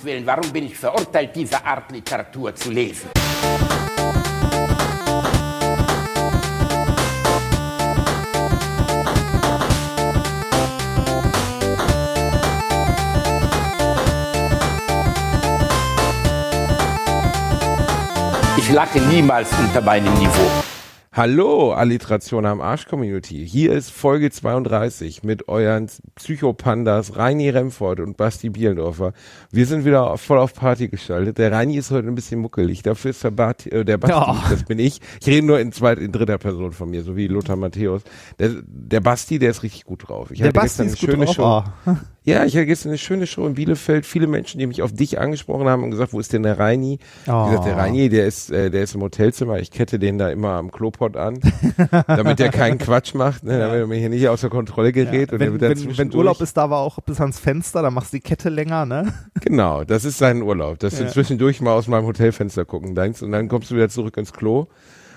Gottes Willen, warum bin ich verurteilt, diese Art Literatur zu lesen? Ich lache niemals unter meinem Niveau. Hallo, Alliteration am Arsch-Community. Hier ist Folge 32 mit euren Psychopandas Reini Remford und Basti Bielendorfer. Wir sind wieder voll auf Party geschaltet. Der Reini ist heute ein bisschen muckelig. Dafür ist der Basti, das bin ich. Ich rede nur in dritter Person von mir, so wie Lothar Matthäus. Der Basti, der ist richtig gut drauf. Ich hatte gestern eine schöne Show. Ja, ich hatte gestern eine schöne Show in Bielefeld. Viele Menschen, die mich auf dich angesprochen haben und gesagt, wo ist denn der Reini? Ich gesagt, der Reini, der ist im Hotelzimmer. Ich kette den da immer am Klopot an, damit der keinen Quatsch macht, ne, damit er mir hier nicht außer Kontrolle gerät. Ja, und wenn Urlaub ist, da war auch bis ans Fenster, dann machst du die Kette länger, ne? Genau, das ist sein Urlaub, dass du zwischendurch mal aus meinem Hotelfenster gucken denkst und dann kommst du wieder zurück ins Klo.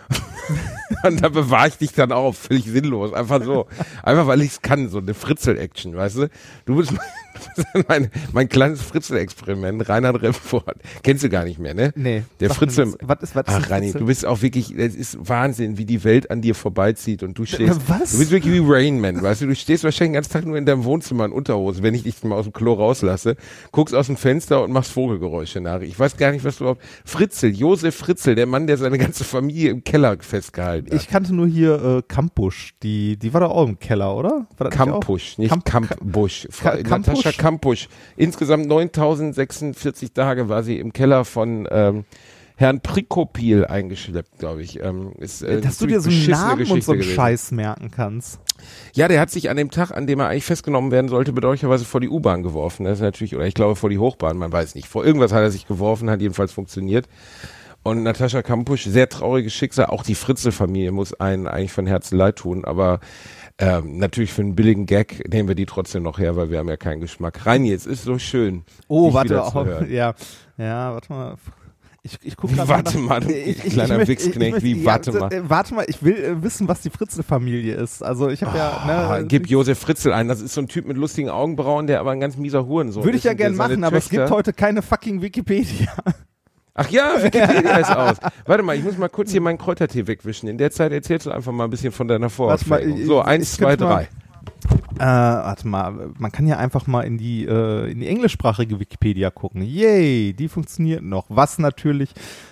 Und da bewahre ich dich dann auf, völlig sinnlos, einfach so, einfach weil ich es kann, so eine Fritzel-Action, weißt du? Du bist mein kleines Fritzel-Experiment, Reinhard Remford. Kennst du gar nicht mehr, ne? Nee. Der Fritzel. Was ist Ach, Reini, du bist auch wirklich, es ist Wahnsinn, wie die Welt an dir vorbeizieht und du stehst. Was? Du bist wirklich wie Rain Man, weißt du? Du stehst wahrscheinlich den ganzen Tag nur in deinem Wohnzimmer in Unterhose, wenn ich dich mal aus dem Klo rauslasse, guckst aus dem Fenster und machst Vogelgeräusche nach. Ich weiß gar nicht, was du überhaupt. Fritzel, Josef Fritzel, der Mann, der seine ganze Familie im Keller festgehalten hat. Ich kannte nur hier Kampusch, die war doch auch im Keller, oder? Kampusch, nicht Kampusch. Natascha Kampusch. Insgesamt 9.046 Tage war sie im Keller von Herrn Prikopil eingeschleppt, glaube ich. Dass du dir so einen Namen und so einen Scheiß merken kannst. Ja, der hat sich an dem Tag, an dem er eigentlich festgenommen werden sollte, bedauerlicherweise vor die U-Bahn geworfen. Das ist natürlich, oder ich glaube vor die Hochbahn, man weiß nicht. Vor irgendwas hat er sich geworfen, hat jedenfalls funktioniert. Und Natascha Kampusch, sehr trauriges Schicksal. Auch die Fritzel-Familie muss einen eigentlich von Herzen leid tun, aber natürlich für einen billigen Gag nehmen wir die trotzdem noch her, weil wir haben ja keinen Geschmack. Reini, es ist so schön. Oh, warte, ja, warte mal. Ich gucke gerade. Warte mal, du kleiner Wichsknecht, warte mal. Warte mal, ich will wissen, was die Fritzel-Familie ist. Also ich habe gib Josef Fritzel ein, das ist so ein Typ mit lustigen Augenbrauen, der aber ein ganz mieser Hurensohn ist. Würde ich ja gern machen, aber es gibt heute keine fucking Wikipedia. Ach ja, Wikipedia ist aus. Warte mal, ich muss mal kurz hier meinen Kräutertee wegwischen. In der Zeit erzählst du einfach mal ein bisschen von deiner Vorausfertigung. So, 1, 2, 3. Warte mal, man kann ja einfach mal in die englischsprachige Wikipedia gucken. Yay, die funktioniert noch. Was natürlich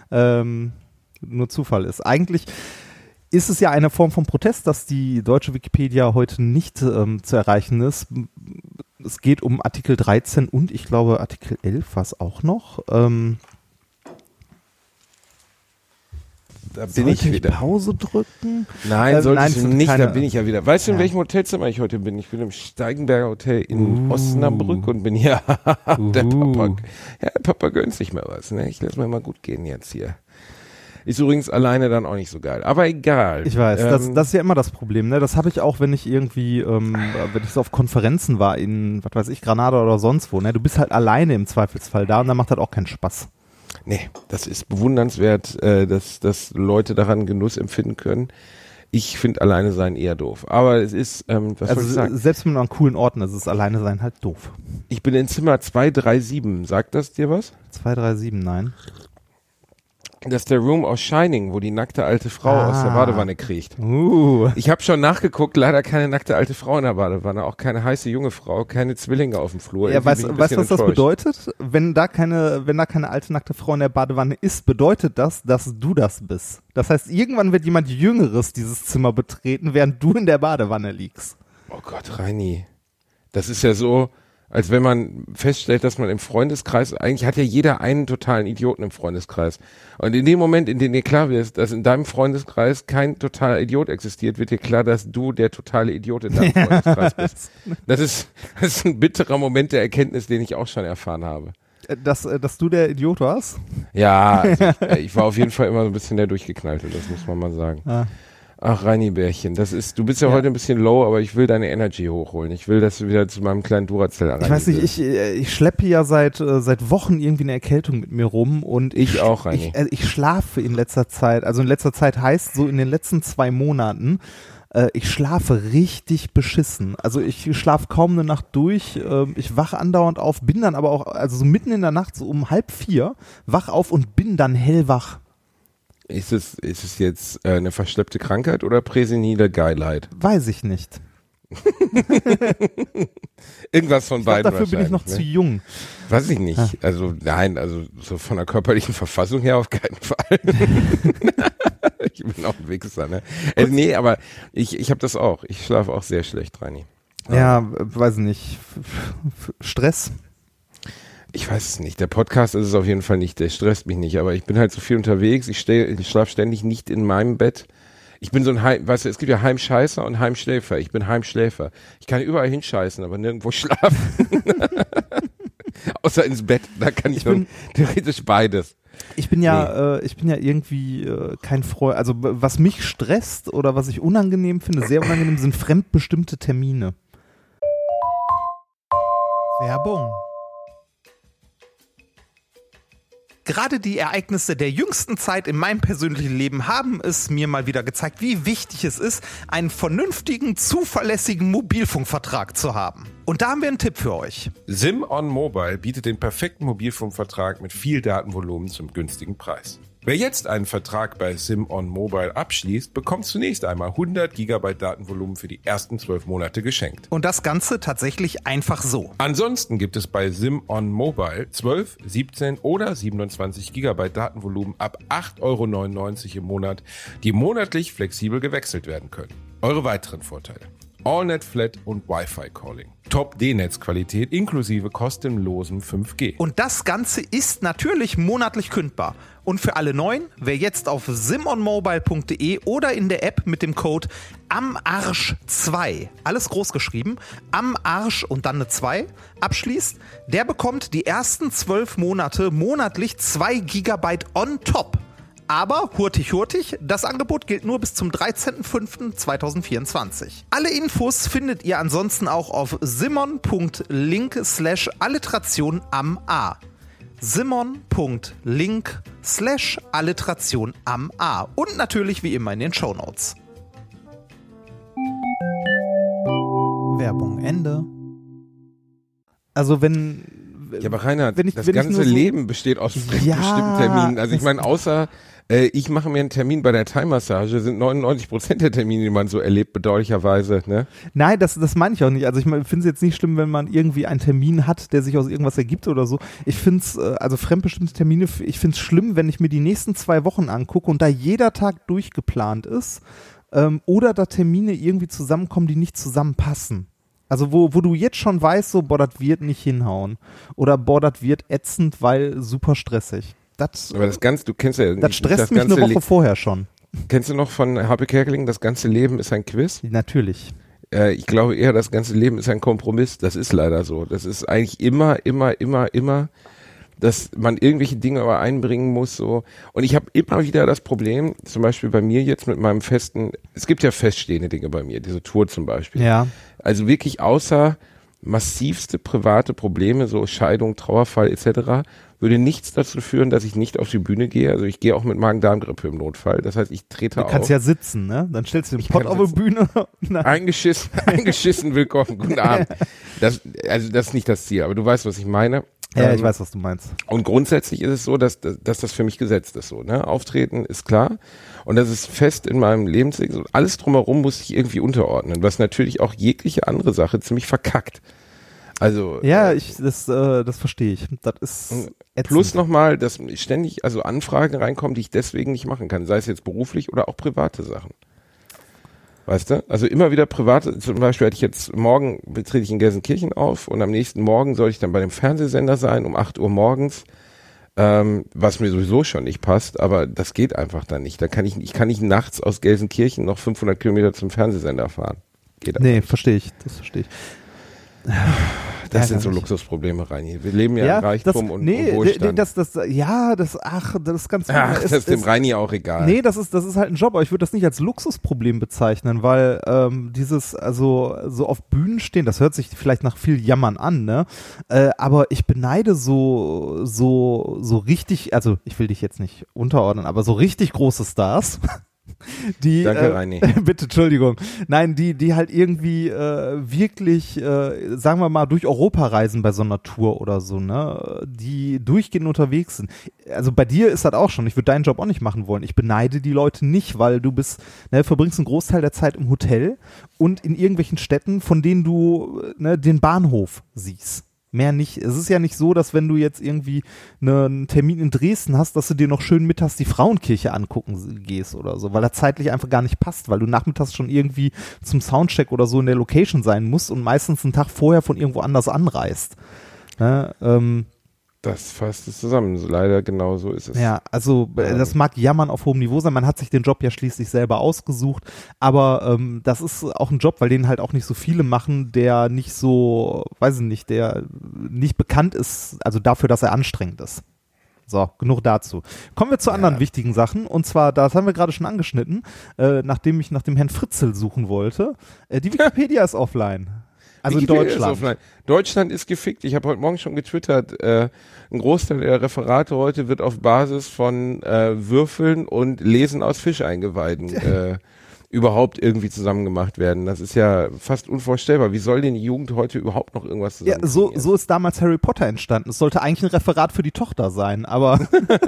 nur Zufall ist. Eigentlich ist es ja eine Form von Protest, dass die deutsche Wikipedia heute nicht zu erreichen ist. Es geht um Artikel 13 und ich glaube Artikel 11 war es auch noch. Da bin ich wieder. Pause drücken? Nein, solltest du nicht, da bin ich ja wieder. Weißt du, in welchem Hotelzimmer ich heute bin? Ich bin im Steigenberger Hotel in Osnabrück und bin hier. Der Papa gönnt sich mal was, ne? Ich lass mir mal gut gehen jetzt hier. Ist übrigens alleine dann auch nicht so geil. Aber egal. Ich weiß, das ist ja immer das Problem, ne? Das habe ich auch, wenn ich irgendwie, wenn ich so auf Konferenzen war in, was weiß ich, Granada oder sonst wo, ne? Du bist halt alleine im Zweifelsfall da und dann macht das auch keinen Spaß. Nee, das ist bewundernswert, dass Leute daran Genuss empfinden können. Ich finde alleine sein eher doof. Aber es ist, was soll ich sagen? Selbst mit einem coolen Orten ist es alleine sein halt doof. Ich bin in Zimmer 237. Sagt das dir was? 237, nein. Das ist der Room aus Shining, wo die nackte alte Frau aus der Badewanne kriecht. Ich habe schon nachgeguckt, leider keine nackte alte Frau in der Badewanne, auch keine heiße junge Frau, keine Zwillinge auf dem Flur. Ja, weißt du, was das bedeutet? Wenn da keine alte nackte Frau in der Badewanne ist, bedeutet das, dass du das bist. Das heißt, irgendwann wird jemand Jüngeres dieses Zimmer betreten, während du in der Badewanne liegst. Oh Gott, Reini. Das ist ja so, als wenn man feststellt, dass man im Freundeskreis, eigentlich hat ja jeder einen totalen Idioten im Freundeskreis. Und in dem Moment, in dem dir klar wird, dass in deinem Freundeskreis kein totaler Idiot existiert, wird dir klar, dass du der totale Idiot in deinem Freundeskreis bist. Das ist ein bitterer Moment der Erkenntnis, den ich auch schon erfahren habe. Dass du der Idiot warst? Ja, also ich war auf jeden Fall immer so ein bisschen der Durchgeknallte, das muss man mal sagen. Ach, Reini-Bärchen, du bist ja heute ein bisschen low, aber ich will deine Energy hochholen. Ich will, dass du wieder zu meinem kleinen Duracell erreichst. Ich weiß nicht, ich schleppe ja seit Wochen irgendwie eine Erkältung mit mir rum und ich auch, Reini. Ich schlafe in letzter Zeit. Also in letzter Zeit heißt so in den letzten 2 Monaten ich schlafe richtig beschissen. Also ich schlafe kaum eine Nacht durch, ich wache andauernd auf, bin dann aber auch, also so mitten in der Nacht, so um 3:30, wach auf und bin dann hellwach. Ist es jetzt eine verschleppte Krankheit oder präsenile Geilheit? Weiß ich nicht. Irgendwas von beiden. Dafür bin ich noch zu jung. Weiß ich nicht. Also nein, also so von der körperlichen Verfassung her auf keinen Fall. Ich bin auch ein Wichser, ne? Nee, aber ich habe das auch. Ich schlafe auch sehr schlecht, Reini. Ja, weiß nicht. Stress? Ich weiß es nicht. Der Podcast ist es auf jeden Fall nicht. Der stresst mich nicht. Aber ich bin halt so viel unterwegs. Ich schlafe ständig nicht in meinem Bett. Ich bin so ein weißt du, es gibt ja Heimscheißer und Heimschläfer. Ich bin Heimschläfer. Ich kann überall hinscheißen, aber nirgendwo schlafen. Außer ins Bett. Da kann ich theoretisch beides. Ich bin ja irgendwie kein Freund. Also was mich stresst oder was ich unangenehm finde, sehr unangenehm, sind fremdbestimmte Termine. Werbung. Gerade die Ereignisse der jüngsten Zeit in meinem persönlichen Leben haben es mir mal wieder gezeigt, wie wichtig es ist, einen vernünftigen, zuverlässigen Mobilfunkvertrag zu haben. Und da haben wir einen Tipp für euch. SIM-on Mobile bietet den perfekten Mobilfunkvertrag mit viel Datenvolumen zum günstigen Preis. Wer jetzt einen Vertrag bei SIM-on Mobile abschließt, bekommt zunächst einmal 100 GB Datenvolumen für die ersten 12 Monate geschenkt. Und das Ganze tatsächlich einfach so. Ansonsten gibt es bei SIM-on Mobile 12, 17 oder 27 GB Datenvolumen ab 8,99 € im Monat, die monatlich flexibel gewechselt werden können. Eure weiteren Vorteile: AllNet Flat und Wi-Fi Calling. Top-D-Netzqualität inklusive kostenlosem 5G. Und das Ganze ist natürlich monatlich kündbar. Und für alle Neuen, wer jetzt auf simonmobile.de oder in der App mit dem Code AMARSCH2, alles groß geschrieben, AMARSCH und dann eine 2, abschließt, der bekommt die ersten 12 Monate monatlich 2 GB on top. Aber hurtig, das Angebot gilt nur bis zum 13.05.2024. Alle Infos findet ihr ansonsten auch auf simon.link/Alliteration am A. simon.link/Alliteration am A. Und natürlich wie immer in den Shownotes. Werbung Ende. Also Ja, aber Reinhard, das ganze nur so Leben besteht aus fremdbestimmten Terminen. Also ich meine, außer ich mache mir einen Termin bei der Thai-Massage, sind 99% der Termine, die man so erlebt, bedauerlicherweise, ne? Nein, das meine ich auch nicht. Also ich finde es jetzt nicht schlimm, wenn man irgendwie einen Termin hat, der sich aus irgendwas ergibt oder so. Ich finde es, also fremdbestimmte Termine, ich finde es schlimm, wenn ich mir die nächsten 2 Wochen angucke und da jeder Tag durchgeplant ist, oder da Termine irgendwie zusammenkommen, die nicht zusammenpassen. Also wo du jetzt schon weißt, so, boah, das wird nicht hinhauen. Oder boah, das wird ätzend, weil super stressig. Aber das Ganze, du kennst ja das stresst mich eine Woche vorher schon. Kennst du noch von Harpe Kerkeling, das ganze Leben ist ein Quiz? Natürlich. Ich glaube eher, das ganze Leben ist ein Kompromiss. Das ist leider so. Das ist eigentlich immer, dass man irgendwelche Dinge aber einbringen muss. So. Und ich habe immer wieder das Problem, zum Beispiel bei mir jetzt mit meinem es gibt ja feststehende Dinge bei mir, diese Tour zum Beispiel. Ja. Also wirklich außer massivste private Probleme, so Scheidung, Trauerfall etc., würde nichts dazu führen, dass ich nicht auf die Bühne gehe. Also ich gehe auch mit Magen-Darm-Grippe im Notfall. Das heißt, ich trete auf. Du kannst ja sitzen, ne? Dann stellst du den Pott auf die Bühne. Eingeschissen, willkommen, guten Abend. Das ist nicht das Ziel, aber du weißt, was ich meine. Ja, ich weiß, was du meinst. Und grundsätzlich ist es so, dass das für mich gesetzt ist so, ne? Auftreten ist klar und das ist fest in meinem Lebensweg. Alles drumherum muss ich irgendwie unterordnen, was natürlich auch jegliche andere Sache ziemlich verkackt. Also ja, das verstehe ich. Das ist ätzend. Plus nochmal, dass ständig Anfragen reinkommen, die ich deswegen nicht machen kann, sei es jetzt beruflich oder auch private Sachen. Weißt du? Also immer wieder private, zum Beispiel morgen trete ich in Gelsenkirchen auf und am nächsten Morgen soll ich dann bei dem Fernsehsender sein um 8 Uhr morgens, was mir sowieso schon nicht passt, aber das geht einfach dann nicht. Ich kann nicht nachts aus Gelsenkirchen noch 500 Kilometer zum Fernsehsender fahren. Geht nee, verstehe ich. Das verstehe ich. Das sind so Luxusprobleme, Reini. Wir leben ja in Reichtum und Wohlstand. Das ist ganz das ist dem Reini auch egal. Nee, das ist halt ein Job, aber ich würde das nicht als Luxusproblem bezeichnen, weil so auf Bühnen stehen, das hört sich vielleicht nach viel Jammern an, ne? Aber ich beneide so richtig, also ich will dich jetzt nicht unterordnen, aber so richtig große Stars, Danke, Reini. Bitte, Entschuldigung. Nein, die halt irgendwie wirklich, sagen wir mal, durch Europa reisen bei so einer Tour oder so, ne? Die durchgehend unterwegs sind. Also bei dir ist das auch schon. Ich würde deinen Job auch nicht machen wollen. Ich beneide die Leute nicht, weil du verbringst einen Großteil der Zeit im Hotel und in irgendwelchen Städten, von denen du den Bahnhof siehst. Mehr nicht. Es ist ja nicht so, dass wenn du jetzt irgendwie einen Termin in Dresden hast, dass du dir noch schön mittags die Frauenkirche angucken gehst oder so, weil das zeitlich einfach gar nicht passt, weil du nachmittags schon irgendwie zum Soundcheck oder so in der Location sein musst und meistens einen Tag vorher von irgendwo anders anreist. Das fasst es zusammen. Leider genau so ist es. Ja, also das mag Jammern auf hohem Niveau sein. Man hat sich den Job ja schließlich selber ausgesucht, aber das ist auch ein Job, weil den halt auch nicht so viele machen, der nicht so, weiß ich nicht, der nicht bekannt ist, also dafür, dass er anstrengend ist. So, genug dazu. Kommen wir zu anderen wichtigen Sachen, und zwar, das haben wir gerade schon angeschnitten, nachdem ich nach dem Herrn Fritzel suchen wollte. Die Wikipedia ist offline. Also Deutschland. Deutschland ist gefickt. Ich habe heute Morgen schon getwittert, ein Großteil der Referate heute wird auf Basis von Würfeln und Lesen aus Fischeingeweiden überhaupt irgendwie zusammen gemacht werden. Das ist ja fast unvorstellbar. Wie soll denn die Jugend heute überhaupt noch irgendwas zusammen? Ja, so ist damals Harry Potter entstanden. Es sollte eigentlich ein Referat für die Tochter sein, aber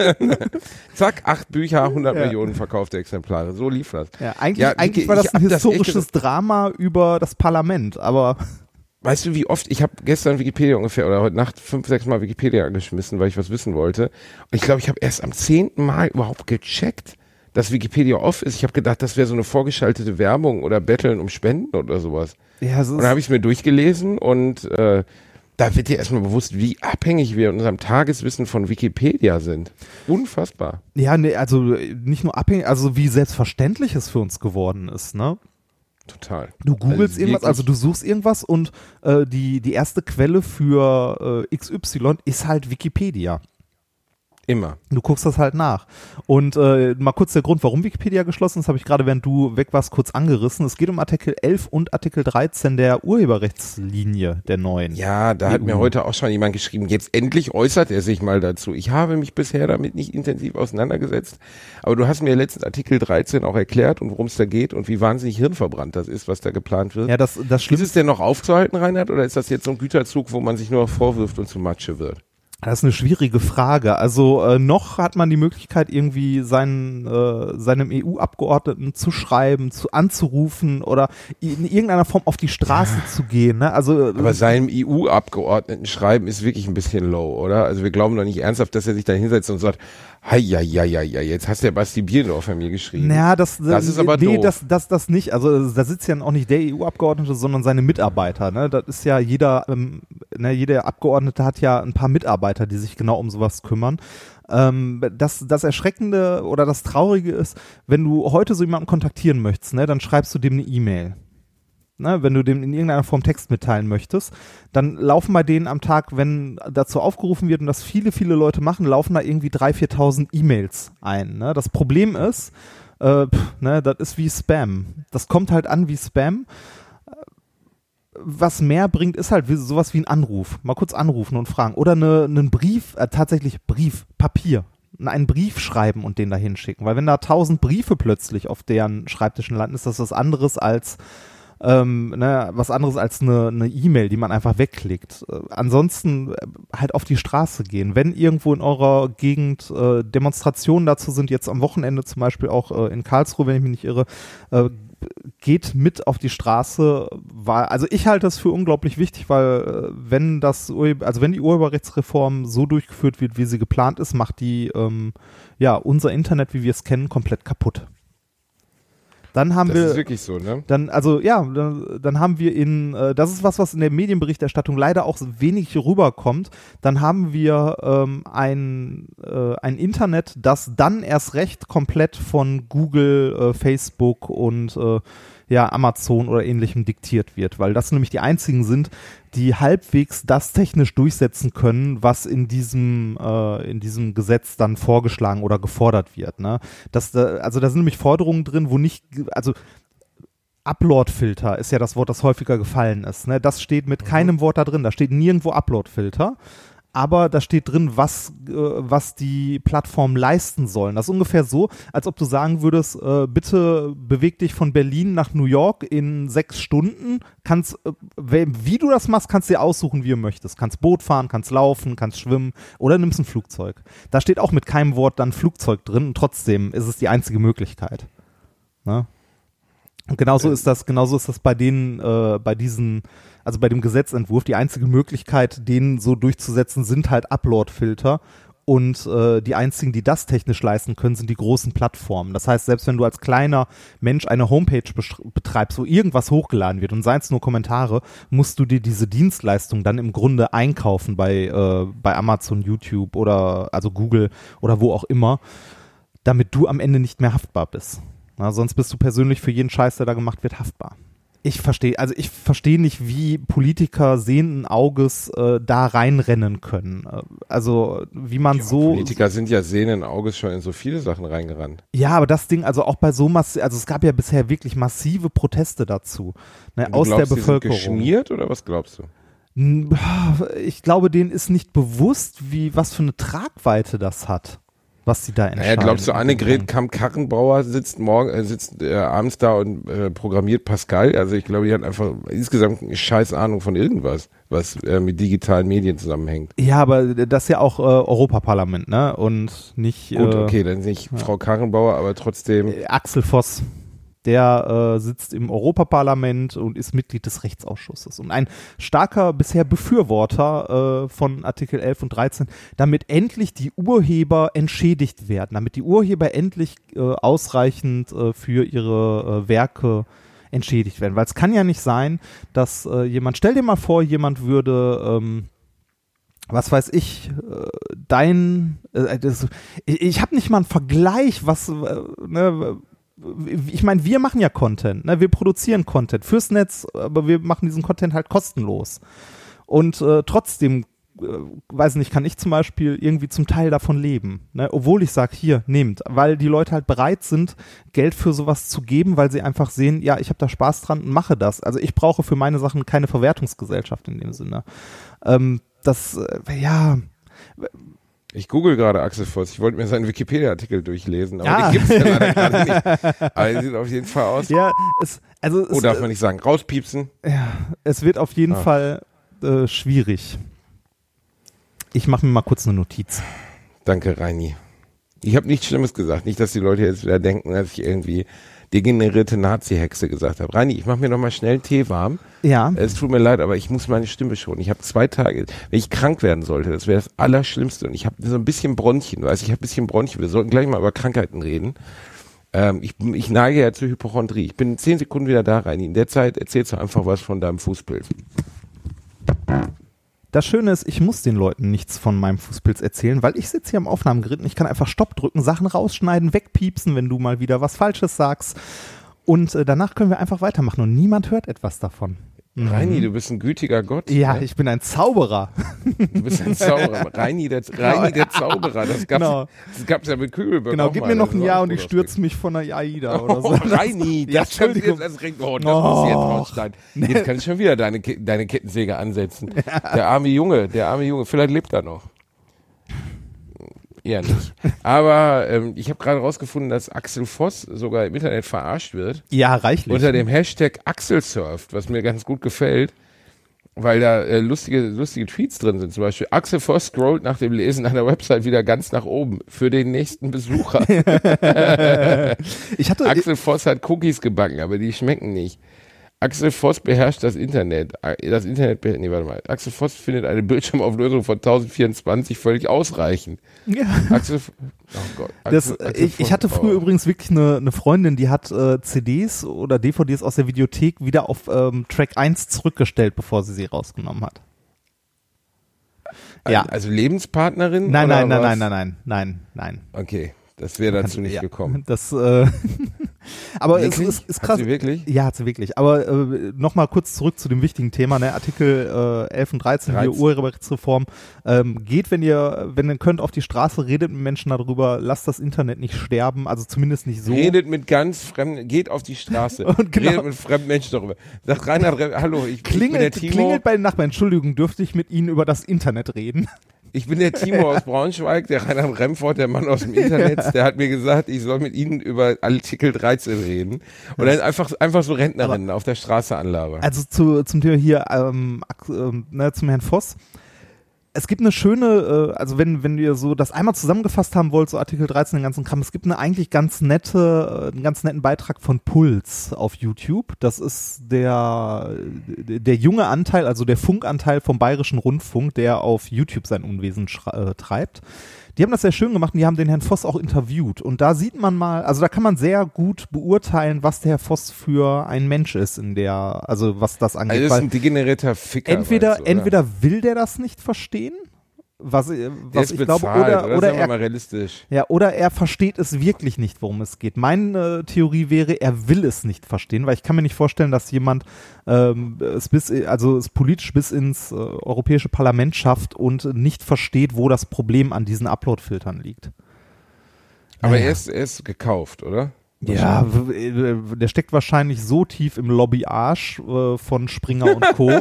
zack, 8 Bücher, 100 Millionen verkaufte Exemplare. So lief das. Ja, eigentlich war das ein historisches Drama über das Parlament, aber weißt du, wie oft, ich habe gestern Wikipedia ungefähr oder heute Nacht 5, 6 Mal Wikipedia angeschmissen, weil ich was wissen wollte. Und ich glaube, ich habe erst am 10. Mal überhaupt gecheckt, dass Wikipedia off ist. Ich habe gedacht, das wäre so eine vorgeschaltete Werbung oder Betteln um Spenden oder sowas. Ja, und dann habe ich es mir durchgelesen und da wird dir erstmal bewusst, wie abhängig wir in unserem Tageswissen von Wikipedia sind. Unfassbar. Ja, nee, also nicht nur abhängig, also wie selbstverständlich es für uns geworden ist, ne? Total. Du googelst irgendwas, also du suchst irgendwas und die erste Quelle für XY ist halt Wikipedia. Immer. Du guckst das halt nach. Und mal kurz der Grund, warum Wikipedia geschlossen ist, habe ich gerade, während du weg warst, kurz angerissen. Es geht um Artikel 11 und Artikel 13 der Urheberrechtslinie der neuen. Ja, da hat mir heute auch schon jemand geschrieben, jetzt endlich äußert er sich mal dazu. Ich habe mich bisher damit nicht intensiv auseinandergesetzt, aber du hast mir letztens Artikel 13 auch erklärt und worum es da geht und wie wahnsinnig hirnverbrannt das ist, was da geplant wird. Ja, das Ist es denn noch aufzuhalten, Reinhard, oder ist das jetzt so ein Güterzug, wo man sich nur vorwirft und zu Matsche wird? Das ist eine schwierige Frage. Also noch hat man die Möglichkeit, irgendwie seinem EU-Abgeordneten zu schreiben, anzurufen oder in irgendeiner Form auf die Straße zu gehen. Ne? Also, aber seinem EU-Abgeordneten schreiben ist wirklich ein bisschen low, oder? Also wir glauben doch nicht ernsthaft, dass er sich da hinsetzt und sagt, ja, jetzt hast der Basti Bielendorfer mir geschrieben. Naja, das ist aber doof. Das nicht. Also da sitzt ja auch nicht der EU-Abgeordnete, sondern seine Mitarbeiter. Ne? Das ist ja jeder Abgeordnete hat ja ein paar Mitarbeiter, die sich genau um sowas kümmern. Das Erschreckende oder das Traurige ist, wenn du heute so jemanden kontaktieren möchtest, ne, dann schreibst du dem eine E-Mail. Ne, wenn du dem in irgendeiner Form Text mitteilen möchtest, dann laufen bei denen am Tag, wenn dazu aufgerufen wird und das viele, viele Leute machen, laufen da irgendwie 3.000, 4.000 E-Mails ein. Ne? Das Problem ist, das ist wie Spam. Das kommt halt an wie Spam. Was mehr bringt, ist halt sowas wie ein Anruf. Mal kurz anrufen und fragen. Oder einen Brief, tatsächlich Papier. Einen Brief schreiben und den da hinschicken. Weil wenn da 1.000 Briefe plötzlich auf deren Schreibtischen landen, ist das was anderes als eine E-Mail, die man einfach wegklickt. Ansonsten halt auf die Straße gehen. Wenn irgendwo in eurer Gegend Demonstrationen dazu sind, jetzt am Wochenende zum Beispiel auch in Karlsruhe, wenn ich mich nicht irre, geht mit auf die Straße. Also ich halte das für unglaublich wichtig, weil wenn die Urheberrechtsreform so durchgeführt wird, wie sie geplant ist, macht die unser Internet, wie wir es kennen, komplett kaputt. Dann haben das ist wirklich so, ne? Dann haben wir das ist was in der Medienberichterstattung leider auch wenig rüberkommt, dann haben wir ein Internet, das dann erst recht komplett von Google, Facebook und Amazon oder ähnlichem diktiert wird, weil das nämlich die einzigen sind, die halbwegs das technisch durchsetzen können, was in diesem Gesetz dann vorgeschlagen oder gefordert wird. Ne? Da sind nämlich Forderungen drin, wo nicht, also Upload-Filter ist ja das Wort, das häufiger gefallen ist. Ne? Das steht mit keinem Wort da drin, da steht nirgendwo Upload-Filter. aber da steht drin, was die Plattformen leisten sollen. Das ist ungefähr so, als ob du sagen würdest, bitte beweg dich von Berlin nach New York in 6 Stunden. Wie du das machst, kannst du dir aussuchen, wie du möchtest. Kannst Boot fahren, kannst laufen, kannst schwimmen oder nimmst ein Flugzeug. Da steht auch mit keinem Wort dann Flugzeug drin und trotzdem ist es die einzige Möglichkeit. Ne? Und genauso ist das bei denen, bei dem Gesetzentwurf, die einzige Möglichkeit, den so durchzusetzen, sind halt Upload-Filter. Und die einzigen, die das technisch leisten können, sind die großen Plattformen. Das heißt, selbst wenn du als kleiner Mensch eine Homepage betreibst, wo irgendwas hochgeladen wird und seien es nur Kommentare, musst du dir diese Dienstleistung dann im Grunde einkaufen bei Amazon, YouTube oder also Google oder wo auch immer, damit du am Ende nicht mehr haftbar bist. Na, sonst bist du persönlich für jeden Scheiß, der da gemacht wird, haftbar. Ich verstehe nicht, wie Politiker sehenden Auges da reinrennen können. Also wie man so... Politiker sind ja sehenden Auges schon in so viele Sachen reingerannt. Ja, aber das Ding, also auch bei so also es gab ja bisher wirklich massive Proteste dazu, ne, aus der Bevölkerung. Die sind geschmiert oder was glaubst du? Ich glaube, denen ist nicht bewusst, was für eine Tragweite das hat, was sie da entscheiden. Naja, glaubst du, Annegret Kramp-Karrenbauer sitzt abends da und programmiert Pascal? Also ich glaube, die hat einfach insgesamt eine scheiß Ahnung von irgendwas, was mit digitalen Medien zusammenhängt. Ja, aber das ist ja auch Europaparlament, ne? Und nicht... Gut, okay, dann nicht Frau Karrenbauer, aber trotzdem... Axel Voss. Der sitzt im Europaparlament und ist Mitglied des Rechtsausschusses und ein starker bisher Befürworter von Artikel 11 und 13, damit endlich die Urheber entschädigt werden, damit die Urheber endlich ausreichend für ihre Werke entschädigt werden. Weil es kann ja nicht sein, dass stell dir mal vor, jemand würde... was weiß ich, ich habe nicht mal einen Vergleich, ich meine, wir machen ja Content, ne? Wir produzieren Content fürs Netz, aber wir machen diesen Content halt kostenlos. Und trotzdem, weiß nicht, kann ich zum Beispiel irgendwie zum Teil davon leben, ne? Obwohl ich sage, hier, nehmt, weil die Leute halt bereit sind, Geld für sowas zu geben, weil sie einfach sehen, ja, ich habe da Spaß dran und mache das. Also ich brauche für meine Sachen keine Verwertungsgesellschaft in dem Sinne. Ich google gerade Axel Voss. Ich wollte mir seinen Wikipedia-Artikel durchlesen, aber den gibt es ja leider gerade nicht. Aber er sieht auf jeden Fall aus. Ja, darf man nicht sagen. Rauspiepsen. Ja, es wird auf jeden Fall schwierig. Ich mache mir mal kurz eine Notiz. Danke, Reini. Ich habe nichts Schlimmes gesagt. Nicht, dass die Leute jetzt wieder denken, dass ich irgendwie degenerierte Nazi-Hexe gesagt habe. Reini, ich mache mir nochmal schnell Tee warm. Ja. Es tut mir leid, aber ich muss meine Stimme schonen. Ich habe 2 Tage, wenn ich krank werden sollte, das wäre das Allerschlimmste. Und ich habe so ein bisschen Bronchien, ich habe ein bisschen Bronchien. Wir sollten gleich mal über Krankheiten reden. Ich neige ja zur Hypochondrie. Ich bin in 10 Sekunden wieder da, Reini. In der Zeit erzählst du einfach was von deinem Fußpilz. Das Schöne ist, ich muss den Leuten nichts von meinem Fußpilz erzählen, weil ich sitze hier am Aufnahmegerät und ich kann einfach Stopp drücken, Sachen rausschneiden, wegpiepsen, wenn du mal wieder was Falsches sagst. Und danach können wir einfach weitermachen und niemand hört etwas davon. Reini, du bist ein gütiger Gott. Ja, ne? Ich bin ein Zauberer. Du bist ein Zauberer. Reini, der Zauberer. Das gab's ja mit Kübelberg. Genau, gib mir noch ein Jahr und ich stürze mich von der AIDA oder so. Reini, das könnte jetzt erst recht. Das muss jetzt rausschneiden. Jetzt kann ich schon wieder deine Kettensäge ansetzen. Ja. Der arme Junge, vielleicht lebt er noch. Eher nicht. Aber ich habe gerade rausgefunden, dass Axel Voss sogar im Internet verarscht wird. Ja, reichlich. Unter dem Hashtag Axelsurft, was mir ganz gut gefällt, weil da lustige Tweets drin sind. Zum Beispiel, Axel Voss scrollt nach dem Lesen einer Website wieder ganz nach oben für den nächsten Besucher. Axel Voss hat Cookies gebacken, aber die schmecken nicht. Axel Voss beherrscht das Internet. Axel Voss findet eine Bildschirmauflösung von 1024 völlig ausreichend. Ja. Ich hatte früher übrigens wirklich eine Freundin, die hat CDs oder DVDs aus der Videothek wieder auf Track 1 zurückgestellt, bevor sie rausgenommen hat. Ja. Also Lebenspartnerin? Nein. Okay. Das wäre dazu nicht gekommen. Aber es ist krass. Hat sie wirklich? Ja, hat sie wirklich. Aber nochmal kurz zurück zu dem wichtigen Thema, ne? Artikel 11 und 13, die Urheberrechtsreform. Geht, wenn ihr könnt, auf die Straße, redet mit Menschen darüber, lasst das Internet nicht sterben, also zumindest nicht so. Redet mit ganz Fremden, geht auf die Straße, redet mit fremden Menschen darüber. Sagt Reinhard, hallo, ich bin der Timo. Klingelt bei den Nachbarn, Entschuldigung, dürfte ich mit Ihnen über das Internet reden? Ich bin der Timo aus Braunschweig, der Reinhard Remford, der Mann aus dem Internet, der hat mir gesagt, ich soll mit Ihnen über Artikel 13 reden. Und dann einfach so Rentnerinnen auf der Straße anlabern. Also zum Thema hier, zum Herrn Voss. Es gibt eine schöne, also wenn ihr so das einmal zusammengefasst haben wollt, so Artikel 13, den ganzen Kram, es gibt einen eigentlich einen ganz netten Beitrag von Puls auf YouTube. Das ist der junge Anteil, also der Funkanteil vom Bayerischen Rundfunk, der auf YouTube sein Unwesen treibt. Die haben das sehr schön gemacht und die haben den Herrn Voss auch interviewt. Und da sieht man mal, also da kann man sehr gut beurteilen, was der Herr Voss für ein Mensch ist also was das angeht. Also das ist ein degenerierter Ficker. Entweder will der das nicht verstehen, was ich glaube, oder er versteht es wirklich nicht, worum es geht. Meine Theorie wäre, er will es nicht verstehen, weil ich kann mir nicht vorstellen, dass jemand es politisch bis ins Europäische Parlament schafft und nicht versteht, wo das Problem an diesen Upload-Filtern liegt. Aber er ist gekauft, oder? Ja, der steckt wahrscheinlich so tief im Lobbyarsch von Springer und Co.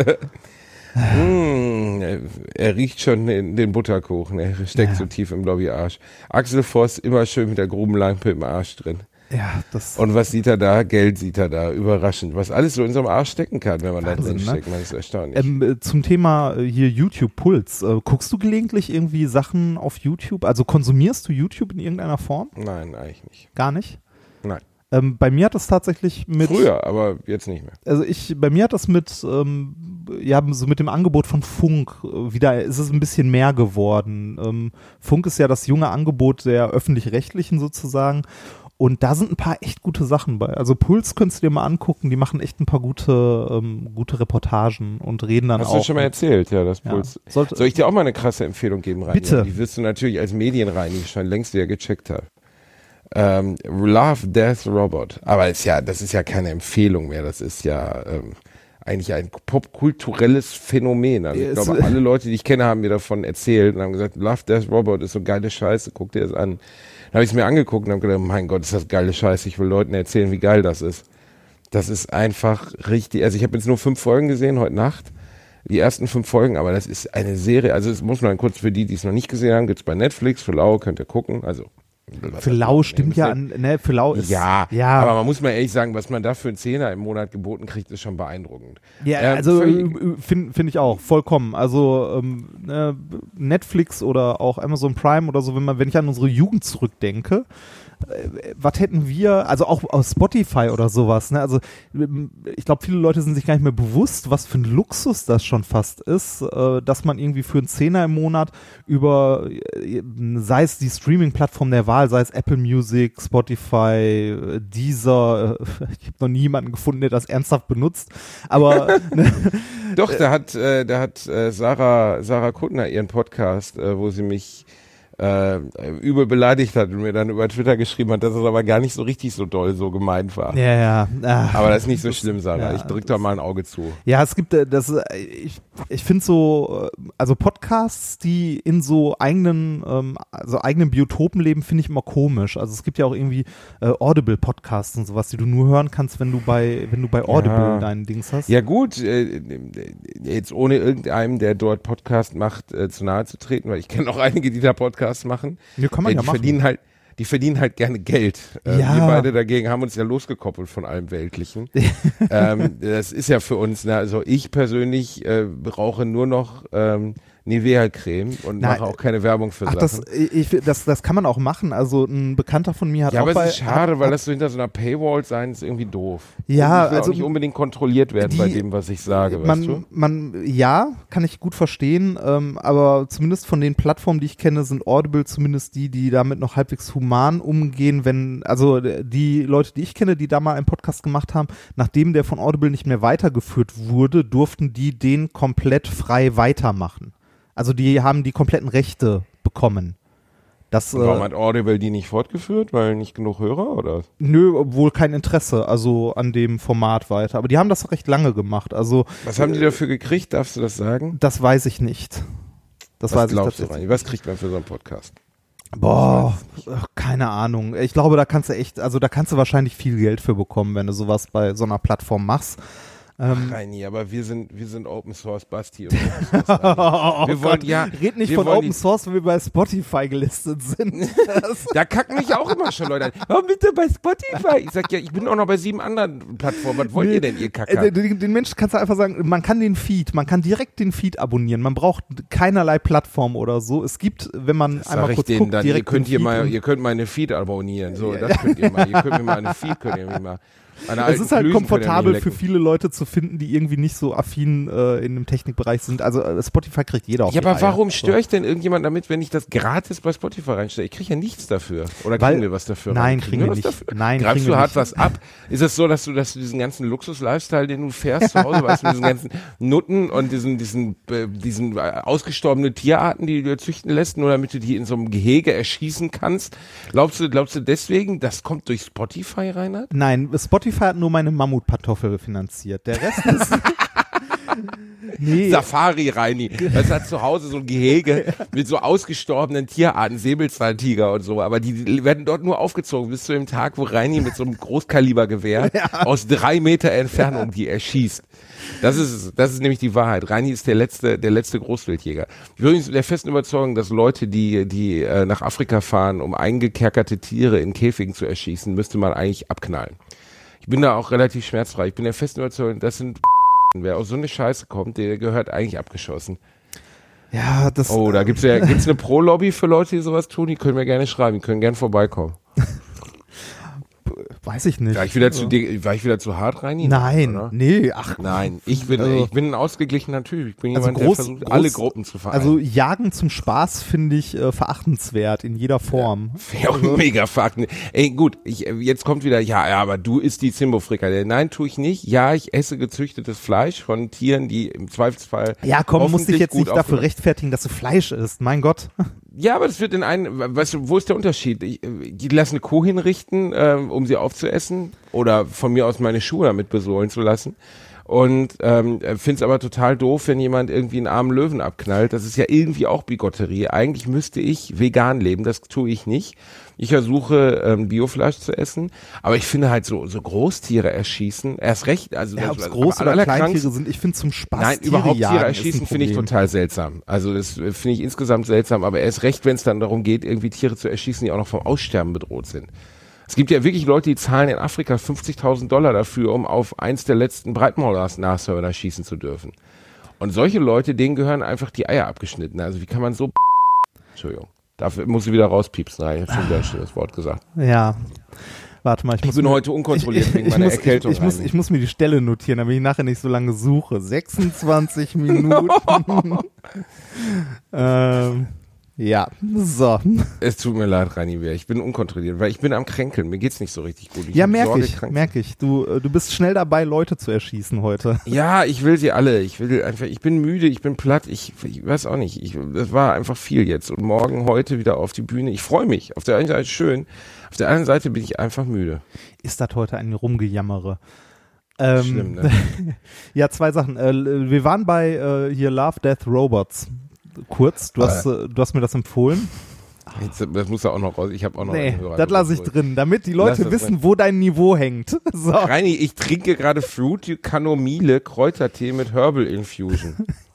Er riecht schon den Butterkuchen, er steckt so tief im Lobbyarsch. Axel Voss immer schön mit der Grubenlampe im Arsch drin. Ja, und was sieht er da? Geld sieht er da, überraschend. Was alles so in so einem Arsch stecken kann, wenn man da drin steckt, man ist erstaunlich. Zum Thema hier YouTube Puls, guckst du gelegentlich irgendwie Sachen auf YouTube? Also konsumierst du YouTube in irgendeiner Form? Nein, eigentlich nicht. Gar nicht? Nein. Bei mir hat das tatsächlich mit... Früher, aber jetzt nicht mehr. Also bei mir hat das mit, so mit dem Angebot von Funk ist es ein bisschen mehr geworden. Funk ist ja das junge Angebot der Öffentlich-Rechtlichen sozusagen. Und da sind ein paar echt gute Sachen bei. Also Puls könntest du dir mal angucken, die machen echt ein paar gute Reportagen und reden dann auch. Hast du schon mal erzählt, ja, das Puls. Soll ich dir auch mal eine krasse Empfehlung geben, Rainer? Bitte. Die wirst du natürlich als Medienreiniger schon längst wieder gecheckt haben. Love, Death, Robot. Aber das ist ja keine Empfehlung mehr, das ist ja eigentlich ein popkulturelles Phänomen. Also ich glaube, alle Leute, die ich kenne, haben mir davon erzählt und haben gesagt, Love, Death, Robot ist so geile Scheiße, guck dir das an. Dann habe ich es mir angeguckt und habe gedacht, mein Gott, ist das geile Scheiße, ich will Leuten erzählen, wie geil das ist. Das ist einfach richtig, also ich habe jetzt nur 5 Folgen gesehen heute Nacht, die ersten 5 Folgen, aber das ist eine Serie, also das muss man kurz für die es noch nicht gesehen haben, gibt's bei Netflix, für lau, könnt ihr gucken, also für lau stimmt ja an, ne, für lau ist... Ja, aber man muss mal ehrlich sagen, was man da für einen Zehner im Monat geboten kriegt, ist schon beeindruckend. Ja, also finde ich auch, vollkommen. Also Netflix oder auch Amazon Prime oder so, wenn ich an unsere Jugend zurückdenke, was hätten wir, also auch aus Spotify oder sowas, ne? Also ich glaube, viele Leute sind sich gar nicht mehr bewusst, was für ein Luxus das schon fast ist, dass man irgendwie für einen Zehner im Monat über, sei es die Streaming-Plattform der Wahl, sei es Apple Music, Spotify, Deezer, ich habe noch nie jemanden gefunden, der das ernsthaft benutzt, aber Doch, da hat Sarah Kuttner ihren Podcast, wo sie mich übel beleidigt hat und mir dann über Twitter geschrieben hat, dass es aber gar nicht so richtig so doll so gemeint war. Ja. Aber das ist nicht so schlimm, Sarah. Ja, ich drück da mal ein Auge zu. Ja, es gibt ich finde so, also Podcasts, die in so eigenen Biotopen leben, finde ich immer komisch. Also es gibt ja auch irgendwie Audible-Podcasts und sowas, die du nur hören kannst, wenn du bei Audible deinen Dings hast. Ja gut, jetzt ohne irgendeinem, der dort Podcast macht, zu nahe zu treten, weil ich kenne auch einige, die da Podcasts machen. Ja, kann man ja machen. Die verdienen halt gerne Geld. Ja. Wir beide dagegen haben uns ja losgekoppelt von allem Weltlichen. Das ist ja für uns, also ich persönlich brauche nur noch Nivea-Creme und mache auch keine Werbung für Sachen. Das kann man auch machen. Also ein Bekannter von mir hat auch aber es ist schade, weil das so hinter so einer Paywall sein ist irgendwie doof. Ja, ich will auch nicht unbedingt kontrolliert werden bei dem, was ich sage, weißt du? Ja, kann ich gut verstehen, aber zumindest von den Plattformen, die ich kenne, sind Audible zumindest die damit noch halbwegs human umgehen, also die Leute, die ich kenne, die da mal einen Podcast gemacht haben, nachdem der von Audible nicht mehr weitergeführt wurde, durften die den komplett frei weitermachen. Also die haben die kompletten Rechte bekommen. Warum hat Audible die nicht fortgeführt? Weil nicht genug Hörer, oder? Nö, wohl kein Interesse, also an dem Format weiter. Aber die haben das recht lange gemacht. Also was haben die dafür gekriegt? Darfst du das sagen? Das weiß ich nicht. Was glaubst du, Rani? Was kriegt man für so einen Podcast? Boah, keine Ahnung. Ich glaube, da kannst du wahrscheinlich viel Geld für bekommen, wenn du sowas bei so einer Plattform machst. Reini, aber wir sind Open Source, Basti. Und Open Source, wir wollen, red nicht von Open Source, wenn wir bei Spotify gelistet sind. Da kacken mich auch immer schon Leute an. Warum bitte bei Spotify? Ich sag ja, ich bin auch noch bei 7 anderen Plattformen. Was wollt ihr denn, ihr Kacker? Den Menschen kannst du einfach sagen, man kann direkt den Feed abonnieren. Man braucht keinerlei Plattform oder so. Es gibt, wenn man einmal kurz guckt, dann, direkt ihr könnt meine Feed abonnieren. So, das könnt ihr mal. Ihr könnt mir mal eine Feed, könnt ihr mir mal. Es ist halt komfortabel für viele Leute zu finden, die irgendwie nicht so affin in dem Technikbereich sind. Also Spotify kriegt jeder auf die aber Eier. Warum störe ich denn irgendjemand damit, wenn ich das gratis bei Spotify reinstelle? Ich kriege ja nichts dafür. Oder kriegen wir was dafür? Nein, kriegen wir nicht. Nein, greifst du hart was ab? Ist es so, dass du diesen ganzen Luxus-Lifestyle, den du fährst zu Hause, weißt du, diesen ganzen Nutten und diesen ausgestorbenen Tierarten, die du züchten lässt, nur damit du die in so einem Gehege erschießen kannst? Glaubst du deswegen, das kommt durch Spotify, Reinhard? Nein, Spotify hat nur meine Mammutkartoffel finanziert. Der Rest ist... Nee. Safari, Reini. Das hat zu Hause so ein Gehege mit so ausgestorbenen Tierarten, Säbelzahntiger und so, aber die werden dort nur aufgezogen bis zu dem Tag, wo Reini mit so einem Großkalibergewehr aus 3 Meter Entfernung die erschießt. Das ist nämlich die Wahrheit. Reini ist der letzte Großwildjäger. Übrigens der festen Überzeugung, dass Leute, die nach Afrika fahren, um eingekerkerte Tiere in Käfigen zu erschießen, müsste man eigentlich abknallen. Ich bin da auch relativ schmerzfrei. Ich bin der festen Überzeugung, das sind wer aus so eine Scheiße kommt, der gehört eigentlich abgeschossen. Ja, das. Oh, da gibt's eine Pro-Lobby für Leute, die sowas tun. Die können mir gerne schreiben, die können gerne vorbeikommen. Weiß ich nicht. War ich wieder zu hart, Reini? Nein, oder? Nee, ach. Nein, ich bin ein ausgeglichener Typ. Ich bin jemand, der versucht, alle Gruppen zu vereinen. Also Jagen zum Spaß finde ich verachtenswert in jeder Form. Ja, auch mega verachtend. Ey, gut, jetzt kommt wieder, ja, aber du isst die Zimbo-Frikadelle. Nein, tue ich nicht. Ja, ich esse gezüchtetes Fleisch von Tieren, die im Zweifelsfall ja, komm, musst dich jetzt nicht dafür rechtfertigen, dass du Fleisch isst. Mein Gott. Ja, aber das wird weißt du, wo ist der Unterschied? Die lassen eine Kuh hinrichten, um sie aufzuessen oder von mir aus meine Schuhe damit besohlen zu lassen. Und find's aber total doof, wenn jemand irgendwie einen armen Löwen abknallt. Das ist ja irgendwie auch Bigotterie. Eigentlich müsste ich vegan leben, das tue ich nicht. Ich versuche Biofleisch zu essen, aber ich finde halt so Großtiere erschießen, erst recht, also ja, ob es Groß- oder Kleintiere sind, ich finde zum Spaß nein, überhaupt Tiere erschießen finde ich total seltsam. Also das finde ich insgesamt seltsam, aber erst recht, wenn es dann darum geht, irgendwie Tiere zu erschießen, die auch noch vom Aussterben bedroht sind. Es gibt ja wirklich Leute, die zahlen in Afrika $50.000 dafür, um auf eins der letzten Breitmaul-Nashörner schießen zu dürfen. Und solche Leute, denen gehören einfach die Eier abgeschnitten. Also wie kann man so Entschuldigung. Dafür muss ich wieder rauspiepsen. Ich habe schon wieder ein schönes Wort gesagt. Ja. Warte mal, ich bin heute unkontrolliert wegen meiner Erkältung. Ich muss mir die Stelle notieren, damit ich nachher nicht so lange suche. 26 Minuten. Ja, so. Es tut mir leid, Reini, ich bin unkontrolliert, weil ich bin am Kränkeln. Mir geht's nicht so richtig gut. Merke ich. Du bist schnell dabei, Leute zu erschießen heute. Ja, ich will sie alle. Ich bin müde, ich bin platt. Ich weiß auch nicht. Das war einfach viel jetzt. Und morgen, heute wieder auf die Bühne. Ich freue mich. Auf der einen Seite schön. Auf der anderen Seite bin ich einfach müde. Ist das heute ein Rumgejammere? Schlimm, ne? Ja, 2 Sachen. Wir waren bei hier Love, Death, Robots. Kurz, du hast mir das empfohlen. Jetzt, das muss ja auch noch raus. Ich habe auch noch einen Hörer. Das lasse ich drin, damit die Leute wissen, wo dein Niveau hängt. So. Reini, ich trinke gerade Fruity Chamomile Kräutertee mit Herbal Infusion.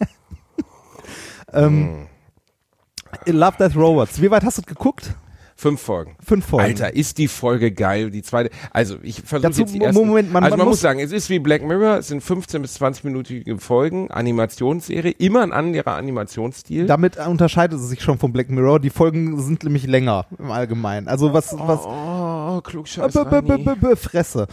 Love, Death, Robots. Wie weit hast du geguckt? 5 Folgen. Alter, ist die Folge geil. Die zweite, also ich versuche jetzt die erste. Man muss sagen, es ist wie Black Mirror, es sind 15 bis 20-minütige Folgen, Animationsserie, immer ein anderer Animationsstil. Damit unterscheidet es sich schon von Black Mirror. Die Folgen sind nämlich länger im Allgemeinen. Also was Klugscheiß, Fresse.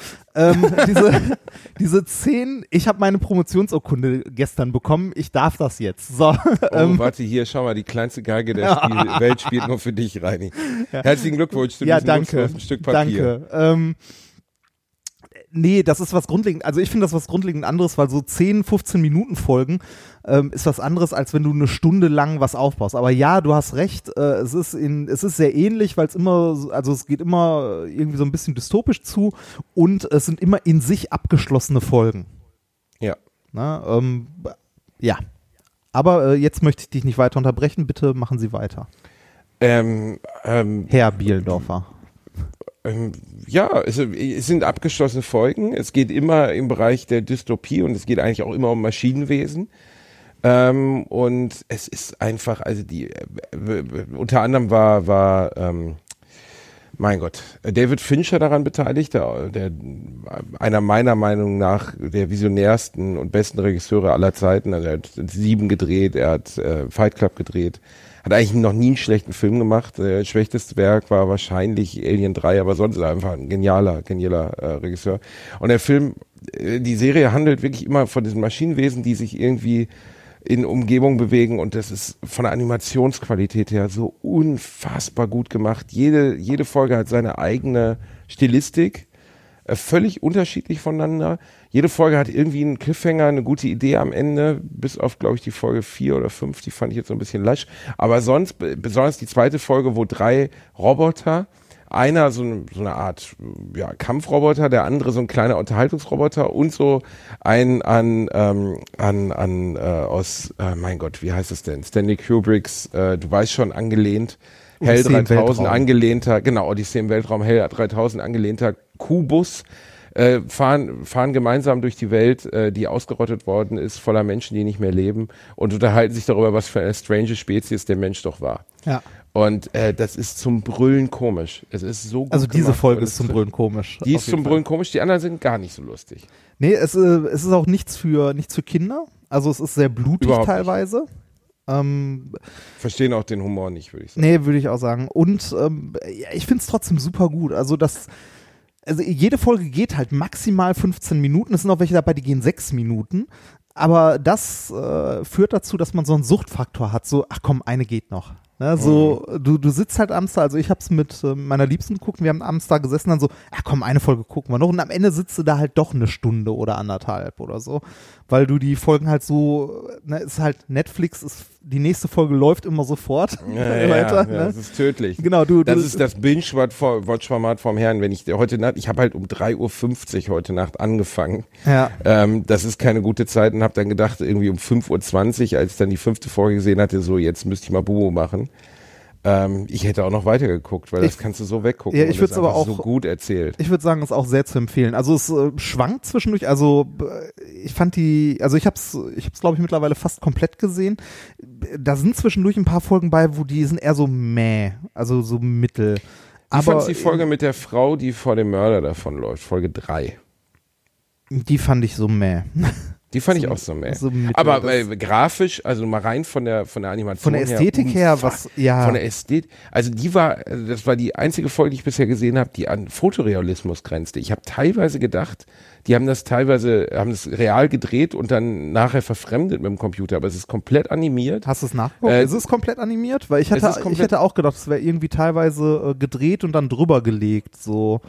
Diese 10, ich habe meine Promotionsurkunde gestern bekommen, ich darf das jetzt. So. Warte, hier, schau mal, die kleinste Geige der Welt spielt nur für dich, Reini. Ja. Herzlichen Glückwunsch zu diesem nutzlosen Stück Papier. Danke. Nee, das ist was grundlegend, also ich finde das was grundlegend anderes, weil so 10, 15 Minuten Folgen ist was anderes, als wenn du eine Stunde lang was aufbaust. Aber ja, du hast recht, es ist sehr ähnlich, weil es geht immer irgendwie so ein bisschen dystopisch zu und es sind immer in sich abgeschlossene Folgen. Ja. Na, ja. Aber jetzt möchte ich dich nicht weiter unterbrechen, bitte machen Sie weiter. Herr Bielendorfer. Ja, es sind abgeschlossene Folgen. Es geht immer im Bereich der Dystopie und es geht eigentlich auch immer um Maschinenwesen. Und es ist einfach, also unter anderem war mein Gott, David Fincher daran beteiligt, der einer meiner Meinung nach der visionärsten und besten Regisseure aller Zeiten. Also er hat 7 gedreht, er hat Fight Club gedreht. Hat eigentlich noch nie einen schlechten Film gemacht. Das schlechteste Werk war wahrscheinlich Alien 3, aber sonst einfach ein genialer Regisseur. Und der Film, die Serie handelt wirklich immer von diesen Maschinenwesen, die sich irgendwie in Umgebung bewegen, und das ist von der Animationsqualität her so unfassbar gut gemacht. Jede Folge hat seine eigene Stilistik, völlig unterschiedlich voneinander. Jede Folge hat irgendwie einen Cliffhanger, eine gute Idee am Ende, bis auf, glaube ich, die Folge 4 oder 5, die fand ich jetzt so ein bisschen lasch. Aber sonst, besonders die zweite Folge, wo 3 Roboter, einer so eine Art Kampfroboter, der andere so ein kleiner Unterhaltungsroboter und so ein aus mein Gott, wie heißt es denn? Stanley Kubricks, du weißt schon, angelehnt, Hell 3000 angelehnter, genau, Odyssee im Weltraum, Hell 3000 angelehnter Kubus, fahren gemeinsam durch die Welt, die ausgerottet worden ist, voller Menschen, die nicht mehr leben, und unterhalten sich darüber, was für eine strange Spezies der Mensch doch war. Ja. Und das ist zum Brüllen komisch. Es ist so gut. Also diese Folge ist zum Brüllen komisch. Die ist zum Brüllen komisch, die anderen sind gar nicht so lustig. Nee, es ist auch nichts für Kinder. Also es ist sehr blutig überhaupt teilweise. Verstehen auch den Humor nicht, würde ich sagen. Nee, würde ich auch sagen. Und ich finde es trotzdem super gut. Also jede Folge geht halt maximal 15 Minuten. Es sind auch welche dabei, die gehen 6 Minuten. Aber das führt dazu, dass man so einen Suchtfaktor hat. So, ach komm, eine geht noch. Ne, so, du sitzt halt abends da, also ich hab's mit meiner Liebsten geguckt, wir haben abends da gesessen, dann so, ach komm, eine Folge gucken wir noch, und am Ende sitzt du da halt doch eine Stunde oder anderthalb oder so, weil du die Folgen halt so, ne, ist halt Netflix, die nächste Folge läuft immer sofort weiter. Ja, das ist tödlich. Genau, das ist das Binge-Watch-Format vom Herrn, wenn ich heute Nacht, ich habe halt um 3:50 Uhr heute Nacht angefangen. Ja. Das ist keine gute Zeit, und habe dann gedacht, irgendwie um 5:20 Uhr, als ich dann die 5. Folge gesehen hatte, so, jetzt müsste ich mal Bubo machen. Ich hätte auch noch weitergeguckt, weil das kannst du so weggucken. Ja, ich würde es aber auch so gut erzählt. Ich würde sagen, es ist auch sehr zu empfehlen. Also es schwankt zwischendurch. Also ich fand ich hab's glaube ich mittlerweile fast komplett gesehen. Da sind zwischendurch ein paar Folgen bei, wo die sind eher so also so mittel. Wie fandst du die Folge mit der Frau, die vor dem Mörder davonläuft? Folge 3. Die fand ich so Die fand ich auch so aber grafisch, also mal rein von der Animation von der Ästhetik her, von der Ästhetik, also das war die einzige Folge, die ich bisher gesehen habe, die an Fotorealismus grenzte. Ich habe teilweise gedacht, die haben das real gedreht und dann nachher verfremdet mit dem Computer, aber es ist komplett animiert. Hast du es nachgeguckt? Ist es komplett animiert? Weil ich hätte auch gedacht, es wäre irgendwie teilweise gedreht und dann drüber gelegt, so.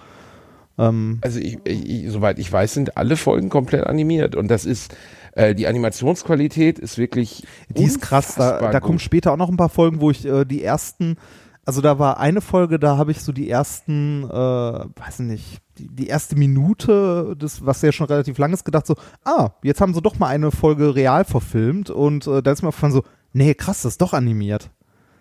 Also soweit ich weiß, sind alle Folgen komplett animiert, und das ist, die Animationsqualität ist wirklich die ist krass, da kommen später auch noch ein paar Folgen, wo ich die ersten, also da war eine Folge, da habe ich so die ersten, weiß nicht, die erste Minute, was ja schon relativ lang ist, gedacht so, jetzt haben sie doch mal eine Folge real verfilmt, und da ist mir aufgefallen so, nee, krass, das ist doch animiert.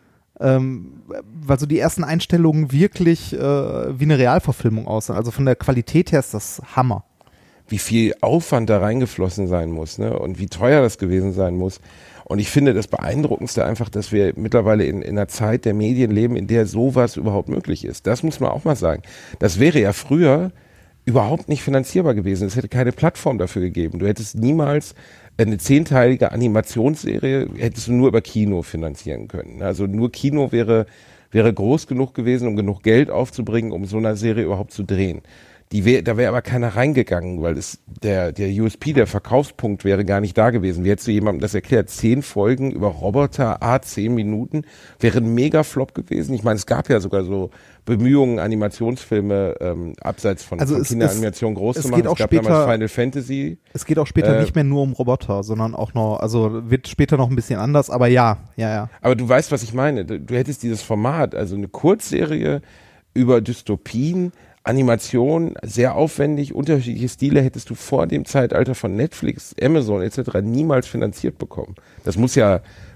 Weil so die ersten Einstellungen wirklich wie eine Realverfilmung aussahen. Also von der Qualität her ist das Hammer. Wie viel Aufwand da reingeflossen sein muss, ne? Und wie teuer das gewesen sein muss. Und ich finde das Beeindruckendste einfach, dass wir mittlerweile in einer Zeit der Medien leben, in der sowas überhaupt möglich ist. Das muss man auch mal sagen. Das wäre ja früher überhaupt nicht finanzierbar gewesen. Es hätte keine Plattform dafür gegeben. Du hättest niemals eine 10-teilige Animationsserie hättest du nur über Kino finanzieren können. Also nur Kino wäre groß genug gewesen, um genug Geld aufzubringen, um so eine Serie überhaupt zu drehen. Da wäre aber keiner reingegangen, weil der USP, der Verkaufspunkt wäre gar nicht da gewesen. Wie hättest du jemandem das erklärt? 10 Folgen über Roboter, 10 Minuten, wäre ein Mega-Flop gewesen. Ich meine, es gab ja sogar so Bemühungen, Animationsfilme abseits von Kinderanimation groß zu machen. Es gab damals Final Fantasy. Es geht auch später nicht mehr nur um Roboter, sondern auch noch, also wird später noch ein bisschen anders, aber ja. Aber du weißt, was ich meine. Du hättest dieses Format, also eine Kurzserie über Dystopien, Animation, sehr aufwendig, unterschiedliche Stile hättest du vor dem Zeitalter von Netflix, Amazon etc. niemals finanziert bekommen. Das muss ja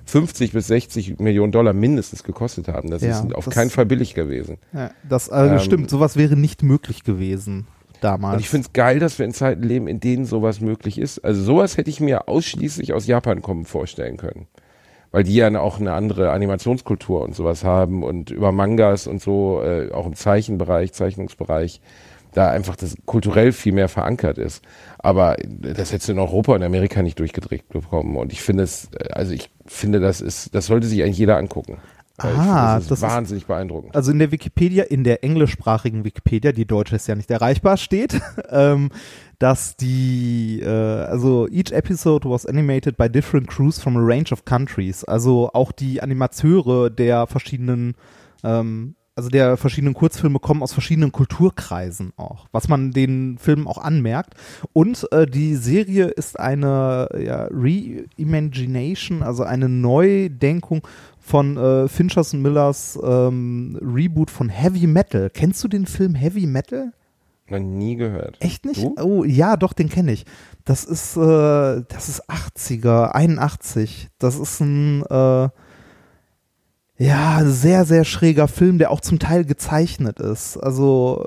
50 bis 60 Millionen $, mindestens gekostet haben. Das ist auf keinen Fall billig gewesen. Ja, das stimmt, sowas wäre nicht möglich gewesen damals. Und ich finde es geil, dass wir in Zeiten leben, in denen sowas möglich ist. Also sowas hätte ich mir ausschließlich aus Japan kommen vorstellen können. Weil die ja auch eine andere Animationskultur und sowas haben und über Mangas und so, auch im Zeichnungsbereich, da einfach das kulturell viel mehr verankert ist. Aber das hättest du in Europa und Amerika nicht durchgedreht bekommen. Und ich finde das sollte sich eigentlich jeder angucken. Das ist wahnsinnig beeindruckend. Also in der Wikipedia, in der englischsprachigen Wikipedia, die deutsche ist ja nicht erreichbar, steht, dass also each episode was animated by different crews from a range of countries. Also auch die Animateure der verschiedenen Kurzfilme kommen aus verschiedenen Kulturkreisen auch, was man den Filmen auch anmerkt. Und die Serie ist eine Reimagination, also eine Neudenkung von Finchers und Millers Reboot von Heavy Metal. Kennst du den Film Heavy Metal? Noch nie gehört. Echt nicht? Du? Oh, ja, doch, den kenne ich. Das ist 80er, 81. Das ist ein sehr, sehr schräger Film, der auch zum Teil gezeichnet ist. Also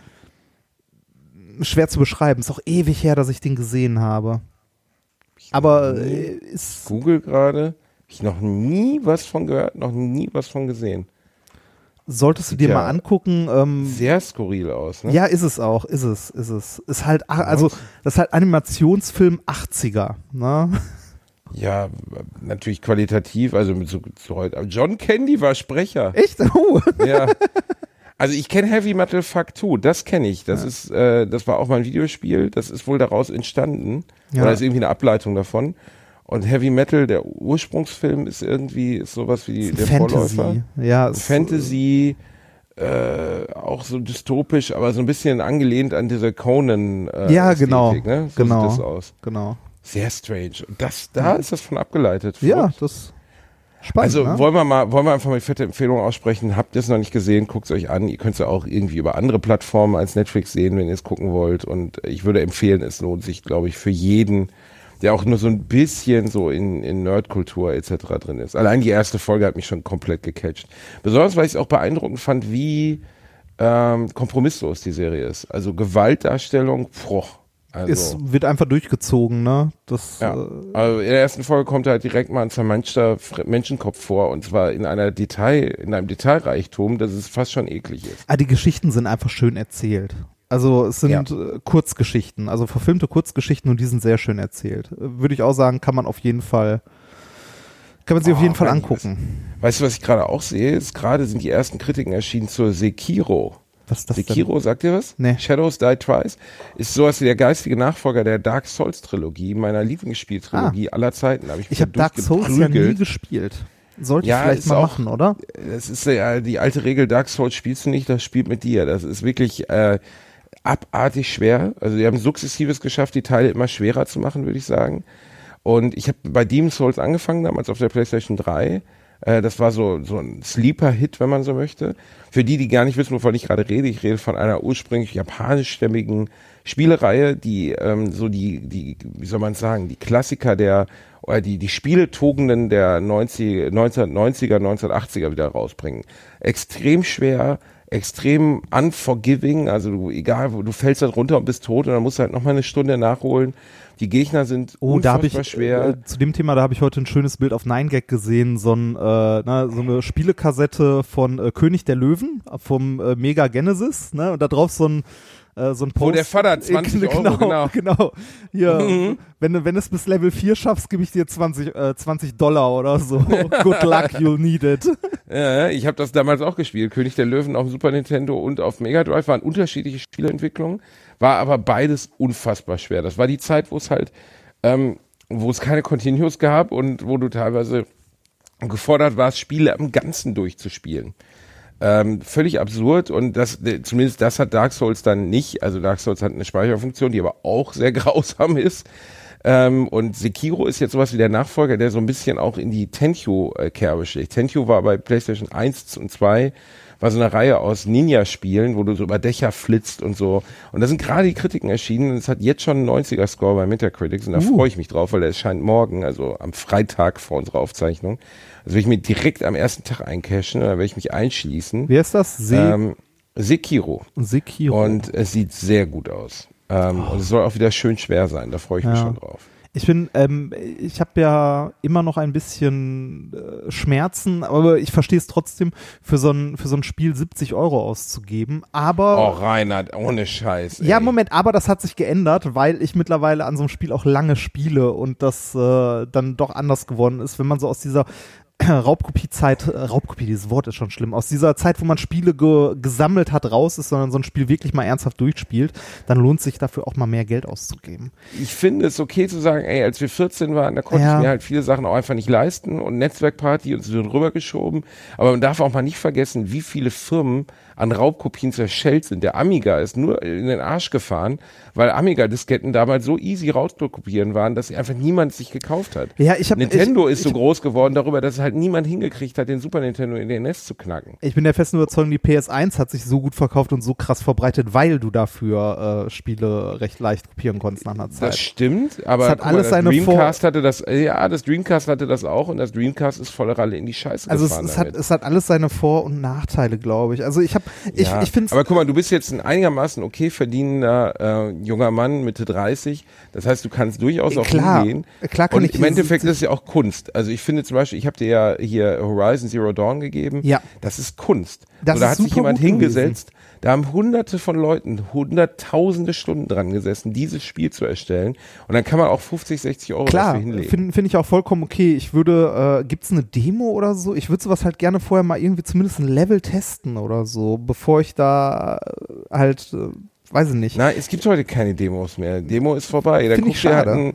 schwer zu beschreiben. Ist auch ewig her, dass ich den gesehen habe. Aber ist Google gerade. Habe ich noch nie was von gehört, noch nie was von gesehen. Solltest du dir mal angucken. Sehr skurril aus, ne? Ja, ist es auch, ist es. Ist halt, also, das ist halt Animationsfilm 80er, ne? Ja, natürlich qualitativ, also mit so heute. Aber John Candy war Sprecher. Echt? Oh. Ja. Also ich kenne Heavy Metal Fuck 2, das kenne ich. Das war auch mal ein Videospiel, das ist wohl daraus entstanden. Ja. Oder ist irgendwie eine Ableitung davon. Und Heavy Metal, der Ursprungsfilm, ist sowas wie der Fantasy. Vorläufer. Ja, Fantasy, auch so dystopisch, aber so ein bisschen angelehnt an diese Conan ja, genau. Ästhetik, ne? So genau. sieht das aus. Genau. Sehr strange. Und da ist das von abgeleitet. Ja, Verrückt. das spannend. Also ne? wollen wir einfach mal eine fette Empfehlung aussprechen. Habt ihr es noch nicht gesehen, guckt es euch an. Ihr könnt es ja auch irgendwie über andere Plattformen als Netflix sehen, wenn ihr es gucken wollt. Und ich würde empfehlen, es lohnt sich, glaube ich, für jeden, der auch nur so ein bisschen so in Nerdkultur etc. drin ist. Allein die erste Folge hat mich schon komplett gecatcht. Besonders, weil ich es auch beeindruckend fand, wie kompromisslos die Serie ist. Also Gewaltdarstellung, also, es wird einfach durchgezogen, ne? Also in der ersten Folge kommt halt direkt mal ein zermanschter Menschenkopf vor und zwar in einem Detailreichtum, dass es fast schon eklig ist. Die Geschichten sind einfach schön erzählt. Also es sind Kurzgeschichten, also verfilmte Kurzgeschichten und die sind sehr schön erzählt. Würde ich auch sagen, kann man sich auf jeden Fall angucken. Weißt du, was ich gerade auch sehe? Gerade sind die ersten Kritiken erschienen zur Sekiro. Was ist das Sekiro, denn? sagt ihr was? Nee. Shadows Die Twice ist sowas wie der geistige Nachfolger der Dark Souls Trilogie, meiner Lieblingsspieltrilogie aller Zeiten. Ich habe Dark Souls ja nie gespielt. Sollte ich vielleicht mal machen, oder? Das ist ja die alte Regel, Dark Souls spielst du nicht, das spielt mit dir. Das ist wirklich abartig schwer. Also die haben sukzessives geschafft, die Teile immer schwerer zu machen, würde ich sagen. Und ich habe bei Demon's Souls angefangen, damals auf der PlayStation 3. Das war so ein Sleeper-Hit, wenn man so möchte. Für die gar nicht wissen, wovon ich gerade rede, ich rede von einer ursprünglich japanischstämmigen Spielereihe, die wie soll man sagen, die Klassiker die Spieletugenden der 1990er, 1980er wieder rausbringen. Extrem schwer, extrem unforgiving, also du fällst halt runter und bist tot und dann musst du halt nochmal eine Stunde nachholen. Die Gegner sind unfassbar schwer. Zu dem Thema, da habe ich heute ein schönes Bild auf 9gag gesehen, so eine Spielekassette von König der Löwen vom Mega Genesis, ne? Und da drauf so ein Post. Wo der Vater 20 Euro, genau. Hier, wenn du es bis Level 4 schaffst, gebe ich dir $20 oder so. Good luck, you'll need it. Ja, ich habe das damals auch gespielt. König der Löwen auf Super Nintendo und auf Mega Drive waren unterschiedliche Spieleentwicklungen, war aber beides unfassbar schwer. Das war die Zeit, wo es halt, wo es keine Continues gab und wo du teilweise gefordert warst, Spiele am Ganzen durchzuspielen. Völlig absurd und zumindest das hat Dark Souls dann nicht. Also Dark Souls hat eine Speicherfunktion, die aber auch sehr grausam ist. Und Sekiro ist jetzt sowas wie der Nachfolger, der so ein bisschen auch in die Tenchu-Kerbe schlägt. Tenchu war bei PlayStation 1 und 2, war so eine Reihe aus Ninja-Spielen, wo du so über Dächer flitzt und so. Und da sind gerade die Kritiken erschienen. Es hat jetzt schon einen 90er-Score bei Metacritic und da freue ich mich drauf, weil der erscheint morgen, also am Freitag vor unserer Aufzeichnung. Also will ich mir direkt am ersten Tag eincashen, da werde ich mich einschließen. Wie heißt das? Sekiro. Sekiro. Und es sieht sehr gut aus. Und es soll auch wieder schön schwer sein, da freue ich mich schon drauf. Ich habe ja immer noch ein bisschen Schmerzen, aber ich verstehe es trotzdem, für so ein Spiel 70 € auszugeben, aber... Oh, Reinhard, ohne Scheiß. Ja, Moment, aber das hat sich geändert, weil ich mittlerweile an so einem Spiel auch lange spiele und das dann doch anders geworden ist, wenn man so aus dieser Raubkopie-Zeit, dieses Wort ist schon schlimm, aus dieser Zeit, wo man Spiele gesammelt hat, raus ist, sondern so ein Spiel wirklich mal ernsthaft durchspielt, dann lohnt sich dafür auch mal mehr Geld auszugeben. Ich finde es okay zu sagen, ey, als wir 14 waren, da konnte ich mir halt viele Sachen auch einfach nicht leisten und Netzwerkparty und so rübergeschoben, aber man darf auch mal nicht vergessen, wie viele Firmen an Raubkopien zerschellt sind. Der Amiga ist nur in den Arsch gefahren, weil Amiga-Disketten damals so easy rauszukopieren waren, dass einfach niemand sich gekauft hat. Ja, Nintendo ist so groß geworden darüber, dass halt niemand hingekriegt hat, den Super Nintendo in den NES zu knacken. Ich bin der festen Überzeugung, die PS1 hat sich so gut verkauft und so krass verbreitet, weil du dafür Spiele recht leicht kopieren konntest nach einer Zeit. Das stimmt, aber hat alles das Dreamcast hatte das, das Dreamcast hatte das auch und das Dreamcast ist volle Ralle in die Scheiße gefahren. Also es hat alles seine Vor- und Nachteile, glaube ich. Also ich finde aber guck mal, du bist jetzt ein einigermaßen okay verdienender junger Mann, Mitte 30. Das heißt, du kannst durchaus auch hingehen. Klar kann und ich im Endeffekt ist es ja auch Kunst. Also ich finde zum Beispiel, ich habe dir ja hier Horizon Zero Dawn gegeben. Ja. Das ist Kunst. Das da ist hat sich super jemand gut hingesetzt. Da haben hunderte von Leuten, hunderttausende Stunden dran gesessen, dieses Spiel zu erstellen. Und dann kann man auch 50, 60 Euro dafür hinlegen. Finde ich auch vollkommen okay. Ich würde, gibt's eine Demo oder so? Ich würde sowas halt gerne vorher mal irgendwie zumindest ein Level testen oder so, bevor ich da halt, weiß ich nicht. Nein, es gibt heute keine Demos mehr. Demo ist vorbei. Da Finde ich schade.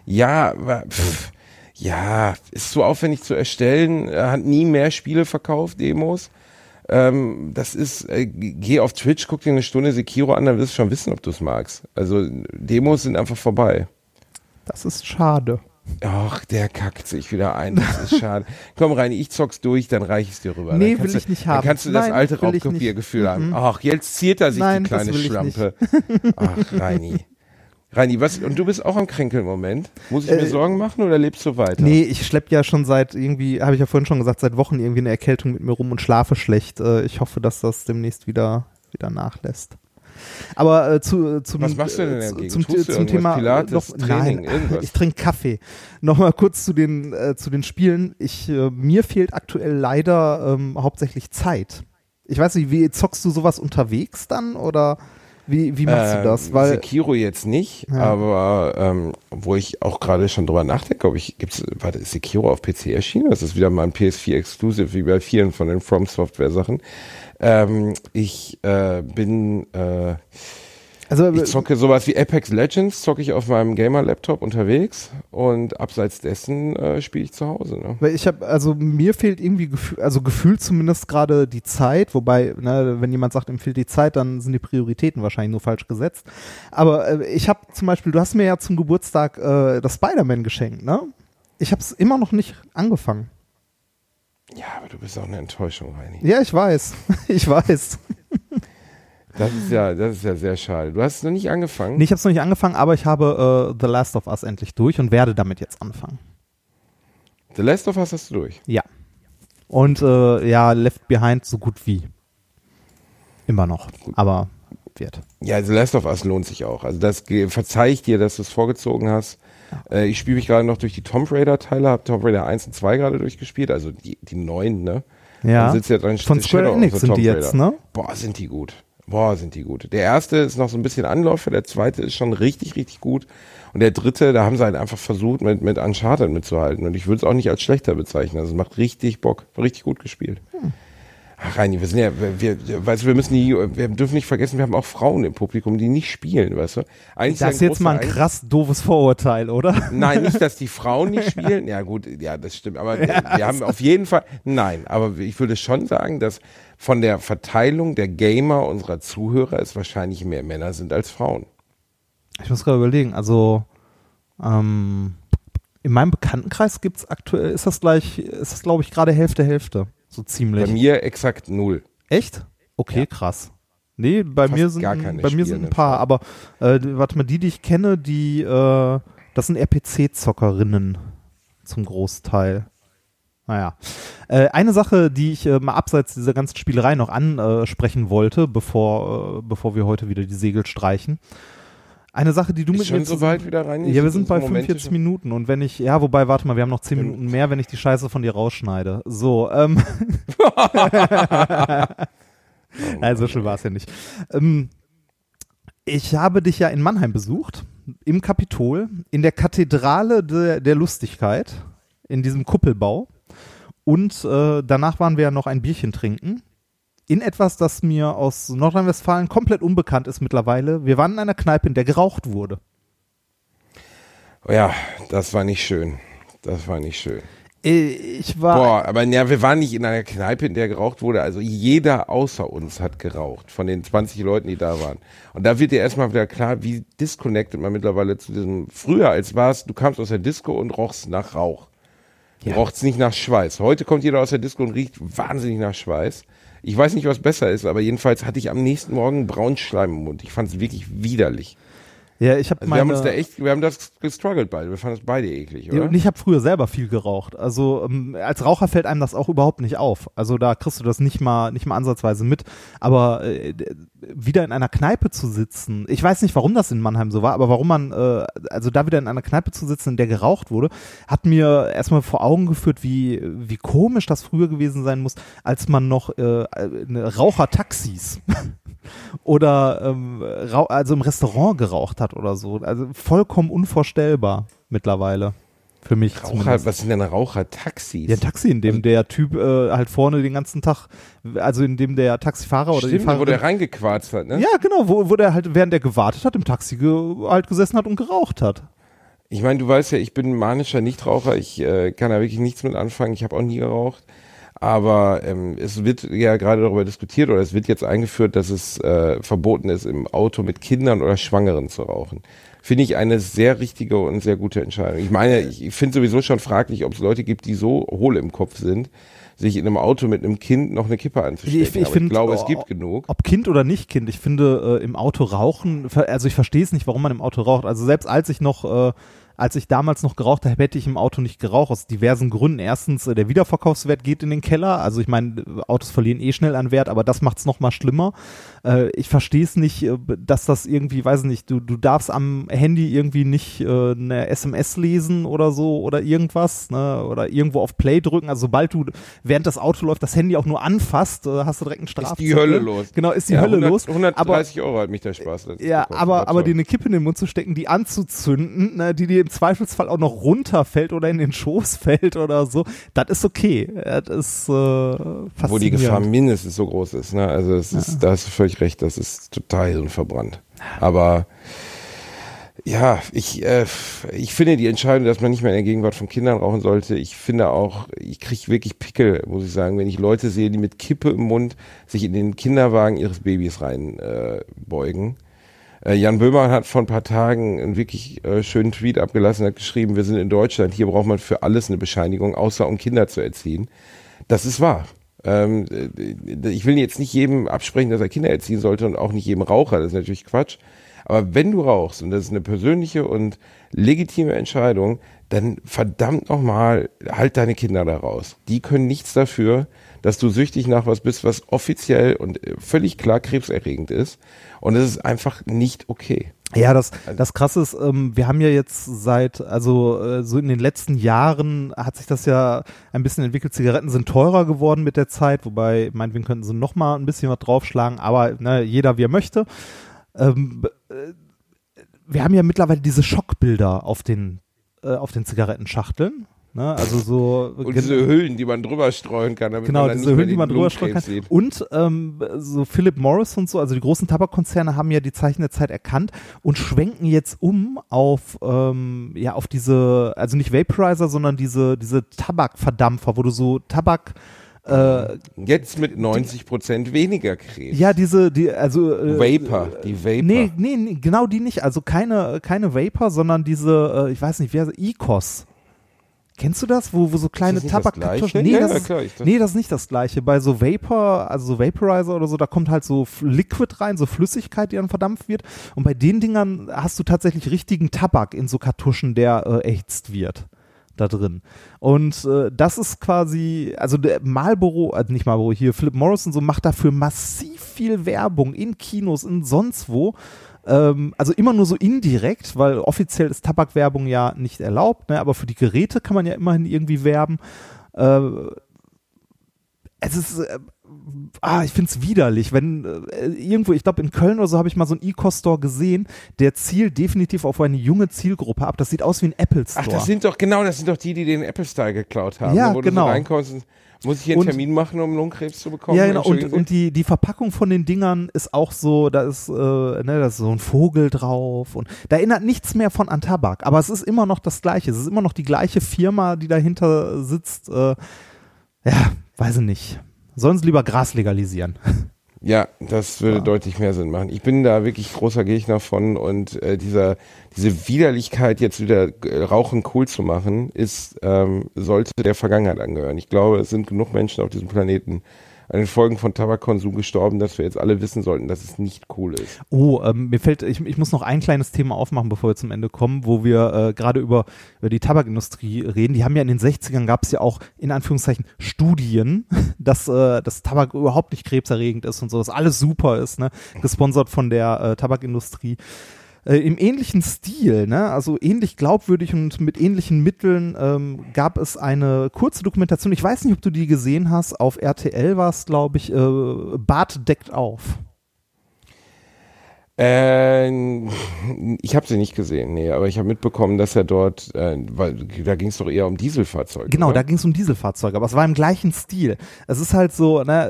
Ist so aufwendig zu erstellen, hat nie mehr Spiele verkauft, Demos. Das ist, geh auf Twitch, guck dir eine Stunde Sekiro an, dann wirst du schon wissen, ob du es magst. Also Demos sind einfach vorbei. Das ist schade. Ach, der kackt sich wieder ein, das ist schade. Komm rein, ich zock's durch, dann reich ich's dir rüber. Nee, will ich nicht haben. Dann kannst du das alte Raubkopiergefühl haben. Ach, jetzt ziert er sich, die kleine Schlampe. Ach, Reini, was, und du bist auch am Kränkeln im Moment? Muss ich mir Sorgen machen oder lebst du weiter? Nee, ich schlepp ja schon seit irgendwie, habe ich ja vorhin schon gesagt, seit Wochen irgendwie eine Erkältung mit mir rum und schlafe schlecht. Ich hoffe, dass das demnächst wieder nachlässt. Aber was machst du denn dagegen? Zum Thema Pilates, Training, irgendwas? Ich trinke Kaffee. Nochmal kurz zu den Spielen. Mir fehlt aktuell leider hauptsächlich Zeit. Ich weiß nicht, wie zockst du sowas unterwegs dann oder wie machst du das? Weil Sekiro jetzt nicht, aber wo ich auch gerade schon drüber nachdenke, ist Sekiro auf PC erschienen? Das ist wieder mal ein PS4 Exclusive, wie bei vielen von den From Software Sachen. Ich zocke sowas wie Apex Legends, zocke ich auf meinem Gamer-Laptop unterwegs und abseits dessen spiele ich zu Hause. Ne? Weil mir fehlt irgendwie gefühlt zumindest gerade die Zeit, wobei, ne, wenn jemand sagt, ihm fehlt die Zeit, dann sind die Prioritäten wahrscheinlich nur falsch gesetzt. Aber ich habe zum Beispiel, du hast mir ja zum Geburtstag das Spider-Man geschenkt, ne? Ich habe es immer noch nicht angefangen. Ja, aber du bist auch eine Enttäuschung, Reini. Ja, ich weiß. Das ist ja sehr schade. Du hast es noch nicht angefangen? Nee, ich habe es noch nicht angefangen, aber ich habe The Last of Us endlich durch und werde damit jetzt anfangen. The Last of Us hast du durch? Ja. Und Left Behind so gut wie. Immer noch. Gut. Aber wird. Ja, The Last of Us lohnt sich auch. Also das verzeih ich dir, dass du es vorgezogen hast. Ich spiele mich gerade noch durch die Tomb Raider-Teile, habe Tomb Raider 1 und 2 gerade durchgespielt, also die neuen, ne? Ja, sitzt ja dran, von Square Enix sind die jetzt, ne? Boah, sind die gut. Der erste ist noch so ein bisschen Anläufer, der zweite ist schon richtig, richtig gut. Und der dritte, da haben sie halt einfach versucht, mit Uncharted mitzuhalten. Und ich würde es auch nicht als schlechter bezeichnen. Also es macht richtig Bock, richtig gut gespielt. Ach, Reini, wir dürfen nicht vergessen, wir haben auch Frauen im Publikum, die nicht spielen, weißt du? Eigentlich das ist jetzt mal ein krass doofes Vorurteil, oder? Nein, nicht, dass die Frauen nicht spielen. Ja gut, ja, das stimmt. Aber wir haben auf jeden Fall, nein, aber ich würde schon sagen, dass von der Verteilung der Gamer unserer Zuhörer es wahrscheinlich mehr Männer sind als Frauen. Ich muss gerade überlegen, also In meinem Bekanntenkreis gibt's aktuell, ist das glaube ich gerade Hälfte, so ziemlich. Bei mir exakt 0. Echt? Okay, Ja. krass. Nee, bei Fast mir sind gar keine ein paar, spielenden aber warte mal, die ich kenne, das sind RPC-Zockerinnen zum Großteil. Naja. Eine Sache, die ich mal abseits dieser ganzen Spielerei noch ansprechen wollte, bevor wir heute wieder die Segel streichen. Eine Sache, die du Ist mit schon mir so weit wieder rein? Ja, wir sind bei Momente 45 schon? Minuten und wenn ich, ja, wobei, warte mal, wir haben noch 10 Minuten mehr, wenn ich die Scheiße von dir rausschneide. So, also schön war es ja nicht. Ich habe dich ja in Mannheim besucht, im Kapitol, in der Kathedrale der Lustigkeit, in diesem Kuppelbau. Und danach waren wir ja noch ein Bierchen trinken. In etwas, das mir aus Nordrhein-Westfalen komplett unbekannt ist mittlerweile. Wir waren in einer Kneipe, in der geraucht wurde. Ja, das war nicht schön. Ich war... Boah, aber ja, wir waren nicht in einer Kneipe, in der geraucht wurde. Also jeder außer uns hat geraucht, von den 20 Leuten, die da waren. Und da wird dir erstmal wieder klar, wie disconnected man mittlerweile zu diesem, früher als war es, du kamst aus der Disco und rochst nach Rauch. Du rochst nicht nach Schweiß. Heute kommt jeder aus der Disco und riecht wahnsinnig nach Schweiß. Ich weiß nicht, was besser ist, aber jedenfalls hatte ich am nächsten Morgen braunen Schleim im Mund. Ich fand es wirklich widerlich. Ja, ich habe Also wir haben das gestruggelt beide. Wir fanden es beide eklig, oder? Ja, und ich habe früher selber viel geraucht. Also als Raucher fällt einem das auch überhaupt nicht auf. Also da kriegst du das nicht mal ansatzweise mit. Aber wieder in einer Kneipe zu sitzen, ich weiß nicht, warum das in Mannheim so war, aber warum man, also da wieder in einer Kneipe zu sitzen, in der geraucht wurde, hat mir erstmal vor Augen geführt, wie komisch das früher gewesen sein muss, als man noch Rauchertaxis oder also im Restaurant geraucht hat oder so. Also vollkommen unvorstellbar mittlerweile. Für mich zumindest. Was sind denn Rauchertaxis? Ja, ein Taxi, in dem der Typ halt vorne den ganzen Tag, also in dem der Taxifahrer oder die Fahrerin... wo der reingequarzt hat, ne? Ja, genau, wo der halt, während der gewartet hat, im Taxi halt gesessen hat und geraucht hat. Ich meine, du weißt ja, ich bin ein manischer Nichtraucher. Ich kann da wirklich nichts mit anfangen. Ich habe auch nie geraucht. Aber es wird ja gerade darüber diskutiert oder es wird jetzt eingeführt, dass es verboten ist, im Auto mit Kindern oder Schwangeren zu rauchen. Finde ich eine sehr richtige und sehr gute Entscheidung. Ich meine, ich finde sowieso schon fraglich, ob es Leute gibt, die so hohl im Kopf sind, sich in einem Auto mit einem Kind noch eine Kippe anzustecken. Ich glaube, es gibt genug. Ob Kind oder nicht Kind, ich finde im Auto rauchen, also ich verstehe es nicht, warum man im Auto raucht. Also selbst als ich damals noch geraucht habe, hätte ich im Auto nicht geraucht, aus diversen Gründen. Erstens, der Wiederverkaufswert geht in den Keller. Also ich meine, Autos verlieren schnell an Wert, aber das macht es noch mal schlimmer. Ich verstehe es nicht, dass das irgendwie, weiß nicht, du darfst am Handy irgendwie nicht eine SMS lesen oder so oder irgendwas, ne? Oder irgendwo auf Play drücken. Also sobald du, während das Auto läuft, das Handy auch nur anfasst, hast du direkt einen Strafzettel. Ist die Hölle los. Genau, ist die Hölle los. 130 Euro hat mich der Spaß. Ja, aber dir eine Kippe in den Mund zu stecken, die anzuzünden, ne, die dir im Zweifelsfall auch noch runterfällt oder in den Schoß fällt oder so, das ist okay. Das ist faszinierend. Wo die Gefahr mindestens so groß ist. Ne? Also da hast du völlig recht, das ist total hirnverbrannt. Aber ja, ich finde die Entscheidung, dass man nicht mehr in der Gegenwart von Kindern rauchen sollte, ich finde auch, ich kriege wirklich Pickel, muss ich sagen, wenn ich Leute sehe, die mit Kippe im Mund sich in den Kinderwagen ihres Babys reinbeugen. Jan Böhmermann hat vor ein paar Tagen einen wirklich schönen Tweet abgelassen, hat geschrieben, wir sind in Deutschland, hier braucht man für alles eine Bescheinigung, außer um Kinder zu erziehen. Das ist wahr. Ich will jetzt nicht jedem absprechen, dass er Kinder erziehen sollte und auch nicht jedem Raucher, das ist natürlich Quatsch. Aber wenn du rauchst, und das ist eine persönliche und legitime Entscheidung, dann verdammt nochmal, halt deine Kinder da raus. Die können nichts dafür, dass du süchtig nach was bist, was offiziell und völlig klar krebserregend ist. Und es ist einfach nicht okay. Ja, das Krasse ist, wir haben ja jetzt so in den letzten Jahren hat sich das ja ein bisschen entwickelt. Zigaretten sind teurer geworden mit der Zeit, wobei, meinetwegen könnten sie noch mal ein bisschen was draufschlagen, aber ne, jeder wie er möchte. Wir haben ja mittlerweile diese Schockbilder auf den Zigarettenschachteln. Ne? Also so und diese Hüllen, die man drüber streuen kann, damit genau, man dann diese nicht Hüllen, die man drüber streuen kann. Sieht. Und so Philip Morris und so, also die großen Tabakkonzerne haben ja die Zeichen der Zeit erkannt und schwenken jetzt auf diese, also nicht Vaporizer, sondern diese Tabakverdampfer, wo du so Tabak Jetzt mit 90% weniger Krebs. Ja, die Vapor. Nee, genau die nicht. Also keine Vapor, sondern diese, ich weiß nicht, wie heißt es, IQOS. Kennst du das? Wo so kleine Tabakkartuschen? Nee, das ist nicht das Gleiche. Bei so Vapor, also so Vaporizer oder so, da kommt halt so Liquid rein, so Flüssigkeit, die dann verdampft wird. Und bei den Dingern hast du tatsächlich richtigen Tabak in so Kartuschen, der erhitzt wird. Da drin. Und das ist quasi, also der Marlboro, nicht Marlboro, hier Philip Morris und so macht dafür massiv viel Werbung in Kinos, in sonst wo. Also immer nur so indirekt, weil offiziell ist Tabakwerbung ja nicht erlaubt, ne? Aber für die Geräte kann man ja immerhin irgendwie werben. Es ist, ich finde es widerlich, wenn irgendwo, ich glaube in Köln oder so habe ich mal so einen IQOS-Store gesehen, der zielt definitiv auf eine junge Zielgruppe ab. Das sieht aus wie ein Apple-Store. Ach, das sind doch die den Apple-Style geklaut haben. Ja, wo genau. Du so reinkommst und muss ich hier einen Termin machen, um Lungenkrebs zu bekommen? Ja, genau. Und die Verpackung von den Dingern ist auch so, da ist so ein Vogel drauf und da erinnert nichts mehr an Tabak. Aber es ist immer noch das Gleiche. Es ist immer noch die gleiche Firma, die dahinter sitzt. Weiß ich nicht. Sollen sie lieber Gras legalisieren? Ja, das würde deutlich mehr Sinn machen. Ich bin da wirklich großer Gegner von und diese Widerlichkeit, jetzt wieder Rauchen cool zu machen, sollte der Vergangenheit angehören. Ich glaube, es sind genug Menschen auf diesem Planeten an den Folgen von Tabakkonsum gestorben, dass wir jetzt alle wissen sollten, dass es nicht cool ist. Mir fällt, ich muss noch ein kleines Thema aufmachen, bevor wir zum Ende kommen, wo wir gerade über die Tabakindustrie reden. Die haben ja in den 60ern, gab es ja auch in Anführungszeichen Studien, dass Tabak überhaupt nicht krebserregend ist und so, dass alles super ist, ne? Gesponsert von der Tabakindustrie. Im ähnlichen Stil, ne, also ähnlich glaubwürdig und mit ähnlichen Mitteln gab es eine kurze Dokumentation, ich weiß nicht, ob du die gesehen hast, auf RTL war es, glaube ich, Bart deckt auf. Ich habe sie nicht gesehen, nee, aber ich habe mitbekommen, dass er dort, weil da ging es doch eher um Dieselfahrzeuge. Genau, oder? Da ging es um Dieselfahrzeuge, aber es war im gleichen Stil. Es ist halt so, ne,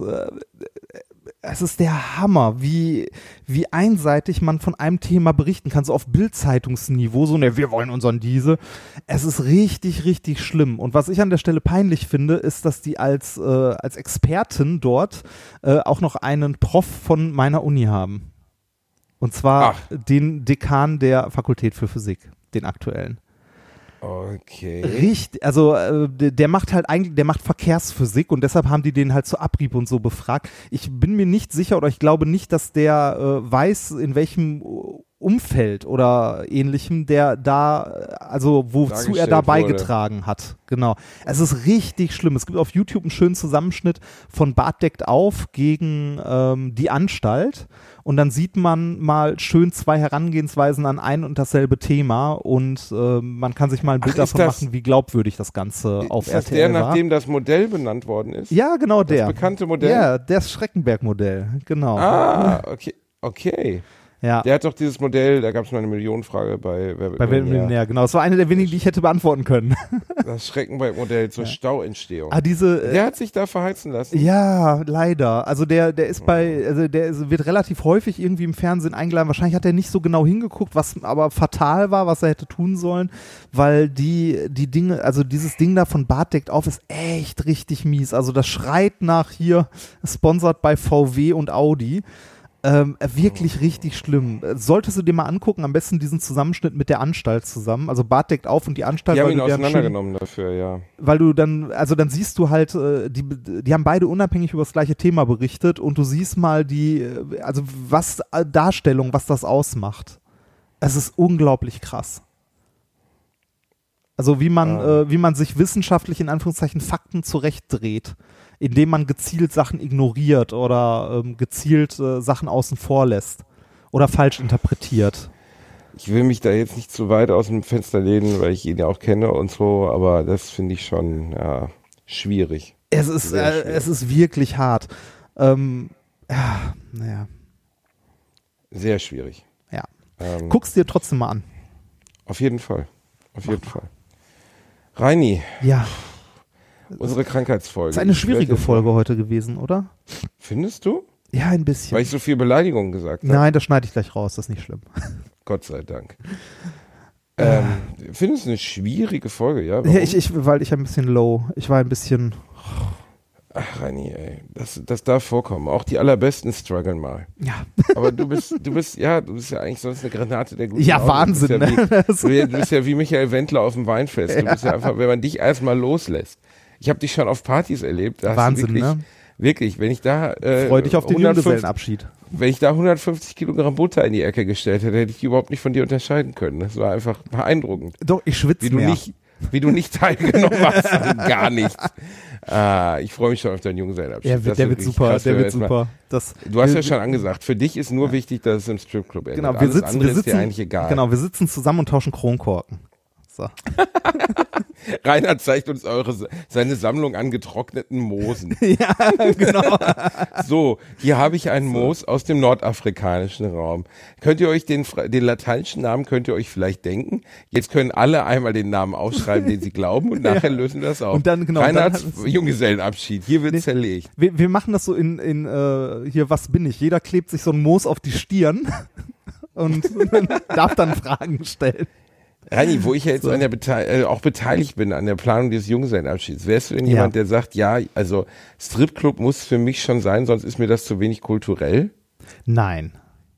es ist der Hammer, wie einseitig man von einem Thema berichten kann, so auf Bild-Zeitungsniveau, so, ne, wir wollen unseren Diesel. Es ist richtig, richtig schlimm. Und was ich an der Stelle peinlich finde, ist, dass die als Expertin dort auch noch einen Prof von meiner Uni haben. Und zwar den Dekan der Fakultät für Physik, den aktuellen. Okay. Richtig, also der macht Verkehrsphysik und deshalb haben die den halt zu Abrieb und so befragt. Ich bin mir nicht sicher oder ich glaube nicht, dass der weiß, in welchem Umfeld oder ähnlichem der da, also wozu er da beigetragen hat. Genau. Es ist richtig schlimm. Es gibt auf YouTube einen schönen Zusammenschnitt von Bart deckt auf gegen die Anstalt und dann sieht man mal schön zwei Herangehensweisen an ein und dasselbe Thema und man kann sich mal ein Bild davon machen, wie glaubwürdig das Ganze auf RTL war. Ist der, nachdem das Modell benannt worden ist? Ja, genau der. Das bekannte Modell? Ja, das Schreckenberg-Modell, genau. Ah, okay. Ja. Der hat doch dieses Modell, da gab es mal eine Millionenfrage bei Wer wird Millionär, genau. Das war eine der wenigen, die ich hätte beantworten können. Das Schreckenberg-Modell zur Stauentstehung. Der hat sich da verheizen lassen. Ja, leider. Also der wird relativ häufig irgendwie im Fernsehen eingeladen. Wahrscheinlich hat er nicht so genau hingeguckt, was aber fatal war, was er hätte tun sollen, weil die Dinge, also dieses Ding da von Bart deckt auf ist echt richtig mies. Also das schreit nach hier, sponsert bei VW und Audi. Wirklich richtig schlimm. Solltest du dir mal angucken, am besten diesen Zusammenschnitt mit der Anstalt zusammen. Also Bart deckt auf und die Anstalt. Die haben ihn auseinandergenommen dafür, ja. Weil du dann siehst du halt, die haben beide unabhängig über das gleiche Thema berichtet und du siehst mal was das ausmacht. Es ist unglaublich krass. Also wie man sich wissenschaftlich in Anführungszeichen Fakten zurechtdreht, indem man gezielt Sachen ignoriert oder gezielt Sachen außen vor lässt oder falsch interpretiert. Ich will mich da jetzt nicht zu weit aus dem Fenster lehnen, weil ich ihn ja auch kenne und so, aber das finde ich schon schwierig. Es ist wirklich hart. Sehr schwierig. Ja. Guck's dir trotzdem mal an. Auf jeden Fall. Reini. Ja. Unsere Krankheitsfolge. Das ist eine schwierige Folge heute gewesen, oder? Findest du? Ja, ein bisschen. Weil ich so viel Beleidigung gesagt habe. Nein, das schneide ich gleich raus, das ist nicht schlimm. Gott sei Dank. Findest du eine schwierige Folge, ja? Ja, weil ich ein bisschen low. Ich war ein bisschen. Ach, Reini, ey, das darf vorkommen. Auch die allerbesten strugglen mal. Ja. Aber du bist ja eigentlich sonst eine Granate der guten Ja, Laune. Wahnsinn, Du bist ja wie Michael Wendler auf dem Weinfest. Du bist ja einfach, wenn man dich erstmal loslässt. Ich habe dich schon auf Partys erlebt. Da Wahnsinn, hast du wirklich, ne? Wirklich, wenn ich da Freu dich auf den Junggesellenabschied. Wenn ich da 150 Kilogramm Butter in die Ecke gestellt hätte, hätte ich die überhaupt nicht von dir unterscheiden können. Das war einfach beeindruckend. Doch, ich schwitze mehr. Wie du nicht teilgenommen hast, also gar nichts. Ich freue mich schon auf deinen Junggesellenabschied. Der wird super, der wird super. Du hast ja schon angesagt, für dich ist nur wichtig, dass es im Stripclub endet. Genau, Alles andere ist dir eigentlich egal. Genau, wir sitzen zusammen und tauschen Kronkorken. So. Rainer zeigt uns seine Sammlung an getrockneten Moosen. Ja, genau. So, hier habe ich einen Moos aus dem nordafrikanischen Raum. Könnt ihr euch den lateinischen Namen könnt ihr euch vielleicht denken? Jetzt können alle einmal den Namen aufschreiben, den sie glauben und nachher lösen wir das auf. Und dann, genau, Reinhards Junggesellenabschied. Hier wird zerlegt. Wir machen das so in hier, was bin ich? Jeder klebt sich so ein Moos auf die Stirn und darf dann Fragen stellen. Reini, wo ich ja jetzt auch beteiligt bin an der Planung des Junggesellenabschieds, wärst du denn jemand, der sagt, ja, also Stripclub muss für mich schon sein, sonst ist mir das zu wenig kulturell? Nein.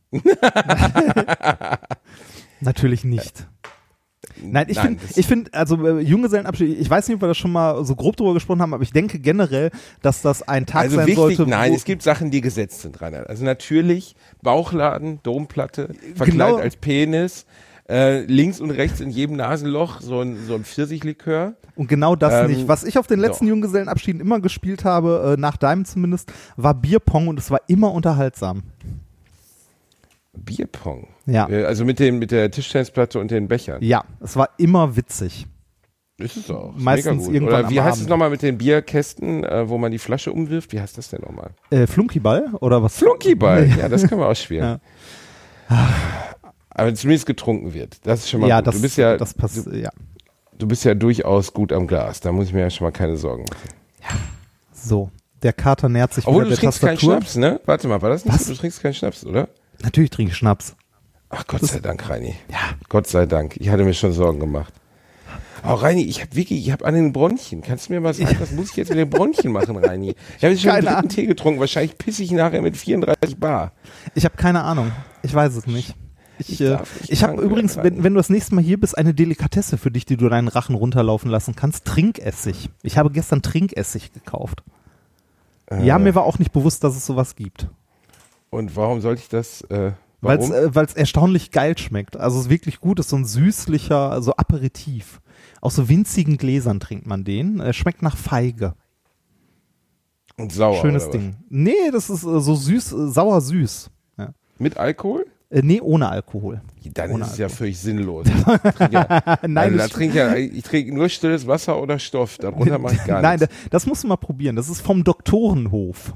Natürlich nicht. Nein, ich finde, also Junggesellenabschied, ich weiß nicht, ob wir das schon mal so grob drüber gesprochen haben, aber ich denke generell, dass das ein Tag sein wichtig, sollte. Nein, es gibt Sachen, die gesetzt sind, Rainer. Also natürlich Bauchladen, Domplatte, verkleidet als Penis, links und rechts in jedem Nasenloch so ein Pfirsichlikör. Und genau das nicht. Was ich auf den letzten Junggesellenabschieden immer gespielt habe, nach deinem zumindest, war Bierpong und es war immer unterhaltsam. Bierpong? Ja. Also mit der Tischtennisplatte und den Bechern? Ja, es war immer witzig. Ist es auch. Meistens mega gut. irgendwann Oder wie am heißt Abend. es nochmal mit den Bierkästen, wo man die Flasche umwirft? Wie heißt das denn nochmal? Flunkyball oder was? Flunkyball, ja, das können wir ausspielen. Ja. Aber zumindest getrunken wird. Das ist schon mal gut. Du bist ja durchaus gut am Glas. Da muss ich mir ja schon mal keine Sorgen machen. Ja. So, der Kater nähert sich Obwohl, wieder der Tastatur. Du trinkst keinen Schnaps, ne? Warte mal, war das nicht so? Du trinkst keinen Schnaps, oder? Natürlich trinke ich Schnaps. Ach, Gott sei Dank, Reini. Ja. Gott sei Dank. Ich hatte mir schon Sorgen gemacht. Oh, Reini, ich habe an den Bronchien. Kannst du mir mal sagen, was muss ich jetzt mit den Bronchien machen, Reini? Ich habe jetzt schon den dritten Tee getrunken. Wahrscheinlich pisse ich nachher mit 34 Bar. Ich habe keine Ahnung. Ich weiß es nicht. Ich habe übrigens, wenn du das nächste Mal hier bist, eine Delikatesse für dich, die du deinen Rachen runterlaufen lassen kannst. Trinkessig. Ich habe gestern Trinkessig gekauft. Ja, mir war auch nicht bewusst, dass es sowas gibt. Und warum sollte ich das, Weil es erstaunlich geil schmeckt. Also es ist wirklich gut, es ist so ein süßlicher, so Aperitif. Aus so winzigen Gläsern trinkt man den. Es schmeckt nach Feige. Und sauer. Schönes oder Ding. Nee, das ist so süß, sauer-süß. Ja. Mit Alkohol? Nee, ohne Alkohol. Dann Ohne ist es ja Alkohol. völlig sinnlos. Nein, Ich trinke nur stilles Wasser oder Stoff. Darunter mache ich gar Nein, nichts. das musst du mal probieren. Das ist vom Doktorenhof.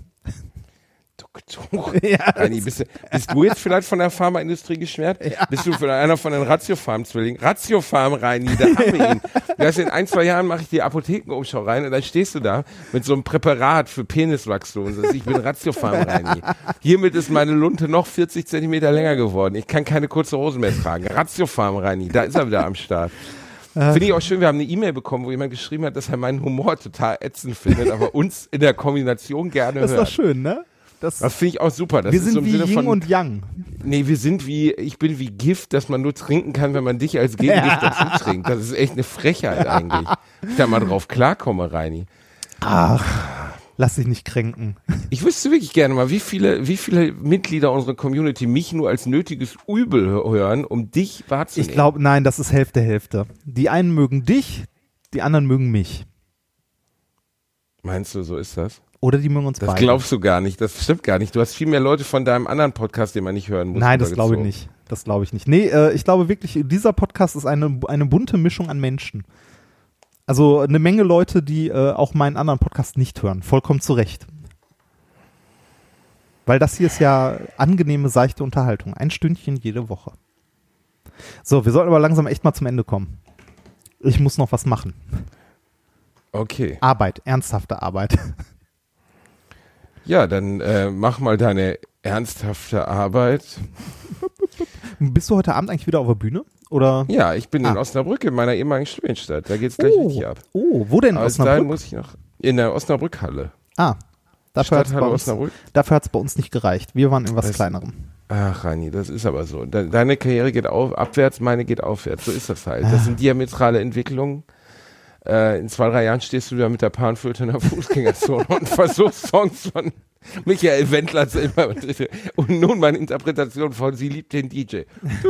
Ja, Reini, bist du jetzt vielleicht von der Pharmaindustrie geschwärzt? Ja. Bist du einer von den Ratiofarm-Zwillingen? Ratiofarm, Reini, da haben wir ihn. Das in 1-2 Jahren mache ich die Apothekenumschau rein und dann stehst du da mit so einem Präparat für Peniswachstum und sagst, ich bin Ratiofarm, Reini. Hiermit ist meine Lunte noch 40 Zentimeter länger geworden. Ich kann keine kurze Hosen mehr tragen. Ratiofarm, Reini, da ist er wieder am Start. Finde ich auch schön, wir haben eine E-Mail bekommen, wo jemand geschrieben hat, dass er meinen Humor total ätzend findet, aber uns in der Kombination gerne hört. Das ist doch schön, ne? Das finde ich auch super. Das wir ist sind so im wie Sinne Yin von, und Yang. Nee, ich bin wie Gift, das man nur trinken kann, wenn man dich als Gegengift dazu trinkt. Das ist echt eine Frechheit eigentlich. Ich da mal drauf klarkomme, Reini. Ach, lass dich nicht kränken. Ich wüsste wirklich gerne mal, wie viele Mitglieder unserer Community mich nur als nötiges Übel hören, um dich wahrzunehmen. Ich glaube, nein, das ist Hälfte. Die einen mögen dich, die anderen mögen mich. Meinst du, so ist das? Oder die mögen uns beide. Das glaubst du gar nicht, das stimmt gar nicht. Du hast viel mehr Leute von deinem anderen Podcast, den man nicht hören muss. Nein, das glaube ich nicht. Das glaube ich nicht. Nee, ich glaube wirklich, dieser Podcast ist eine bunte Mischung an Menschen. Also eine Menge Leute, die auch meinen anderen Podcast nicht hören. Vollkommen zu Recht. Weil das hier ist ja angenehme, seichte Unterhaltung. 1 Stündchen jede Woche. So, wir sollten aber langsam echt mal zum Ende kommen. Ich muss noch was machen. Okay. Arbeit, ernsthafte Arbeit. Ja, dann mach mal deine ernsthafte Arbeit. Bist du heute Abend eigentlich wieder auf der Bühne? Oder? Ja, ich bin in Osnabrück, in meiner ehemaligen Studienstadt. Da geht's gleich richtig ab. Oh, wo denn in Aber Osnabrück? muss ich noch in der Osnabrückhalle. Dafür hat Stadthalle es Osnabrück? bei uns nicht gereicht. Wir waren in was Kleinerem. Ach, Reini, das ist aber so. Deine Karriere geht abwärts, meine geht aufwärts. So ist das halt. Das sind diametrale Entwicklungen. In 2-3 Jahren stehst du da mit der Panflöte in der Fußgängerzone und versuchst Songs von Michael Wendler zu immer. Und nun meine Interpretation von Sie liebt den DJ.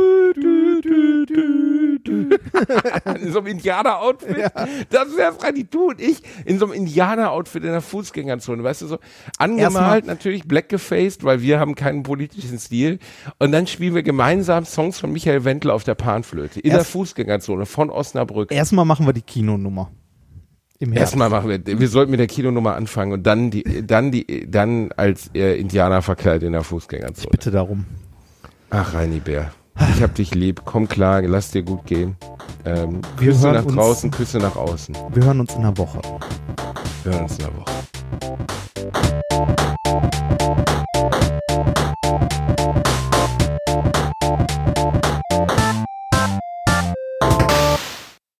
In so einem Indianer-Outfit. Ja. Das wäre Reini, du und ich in so einem Indianer-Outfit in der Fußgängerzone. Weißt du, so angemalt natürlich, black gefaced, weil wir haben keinen politischen Stil. Und dann spielen wir gemeinsam Songs von Michael Wendler auf der Panflöte in der Fußgängerzone von Osnabrück. Erstmal machen wir die Kinonummer. Erstmal machen wir sollten mit der Kinonummer anfangen und dann als Indianer verkleidet in der Fußgängerzone. Ich bitte darum. Ach, Reini Bär. Ich hab dich lieb, komm klar, lass dir gut gehen. Küsse nach draußen, Küsse nach außen. Wir hören uns in einer Woche. Wir hören uns in einer Woche.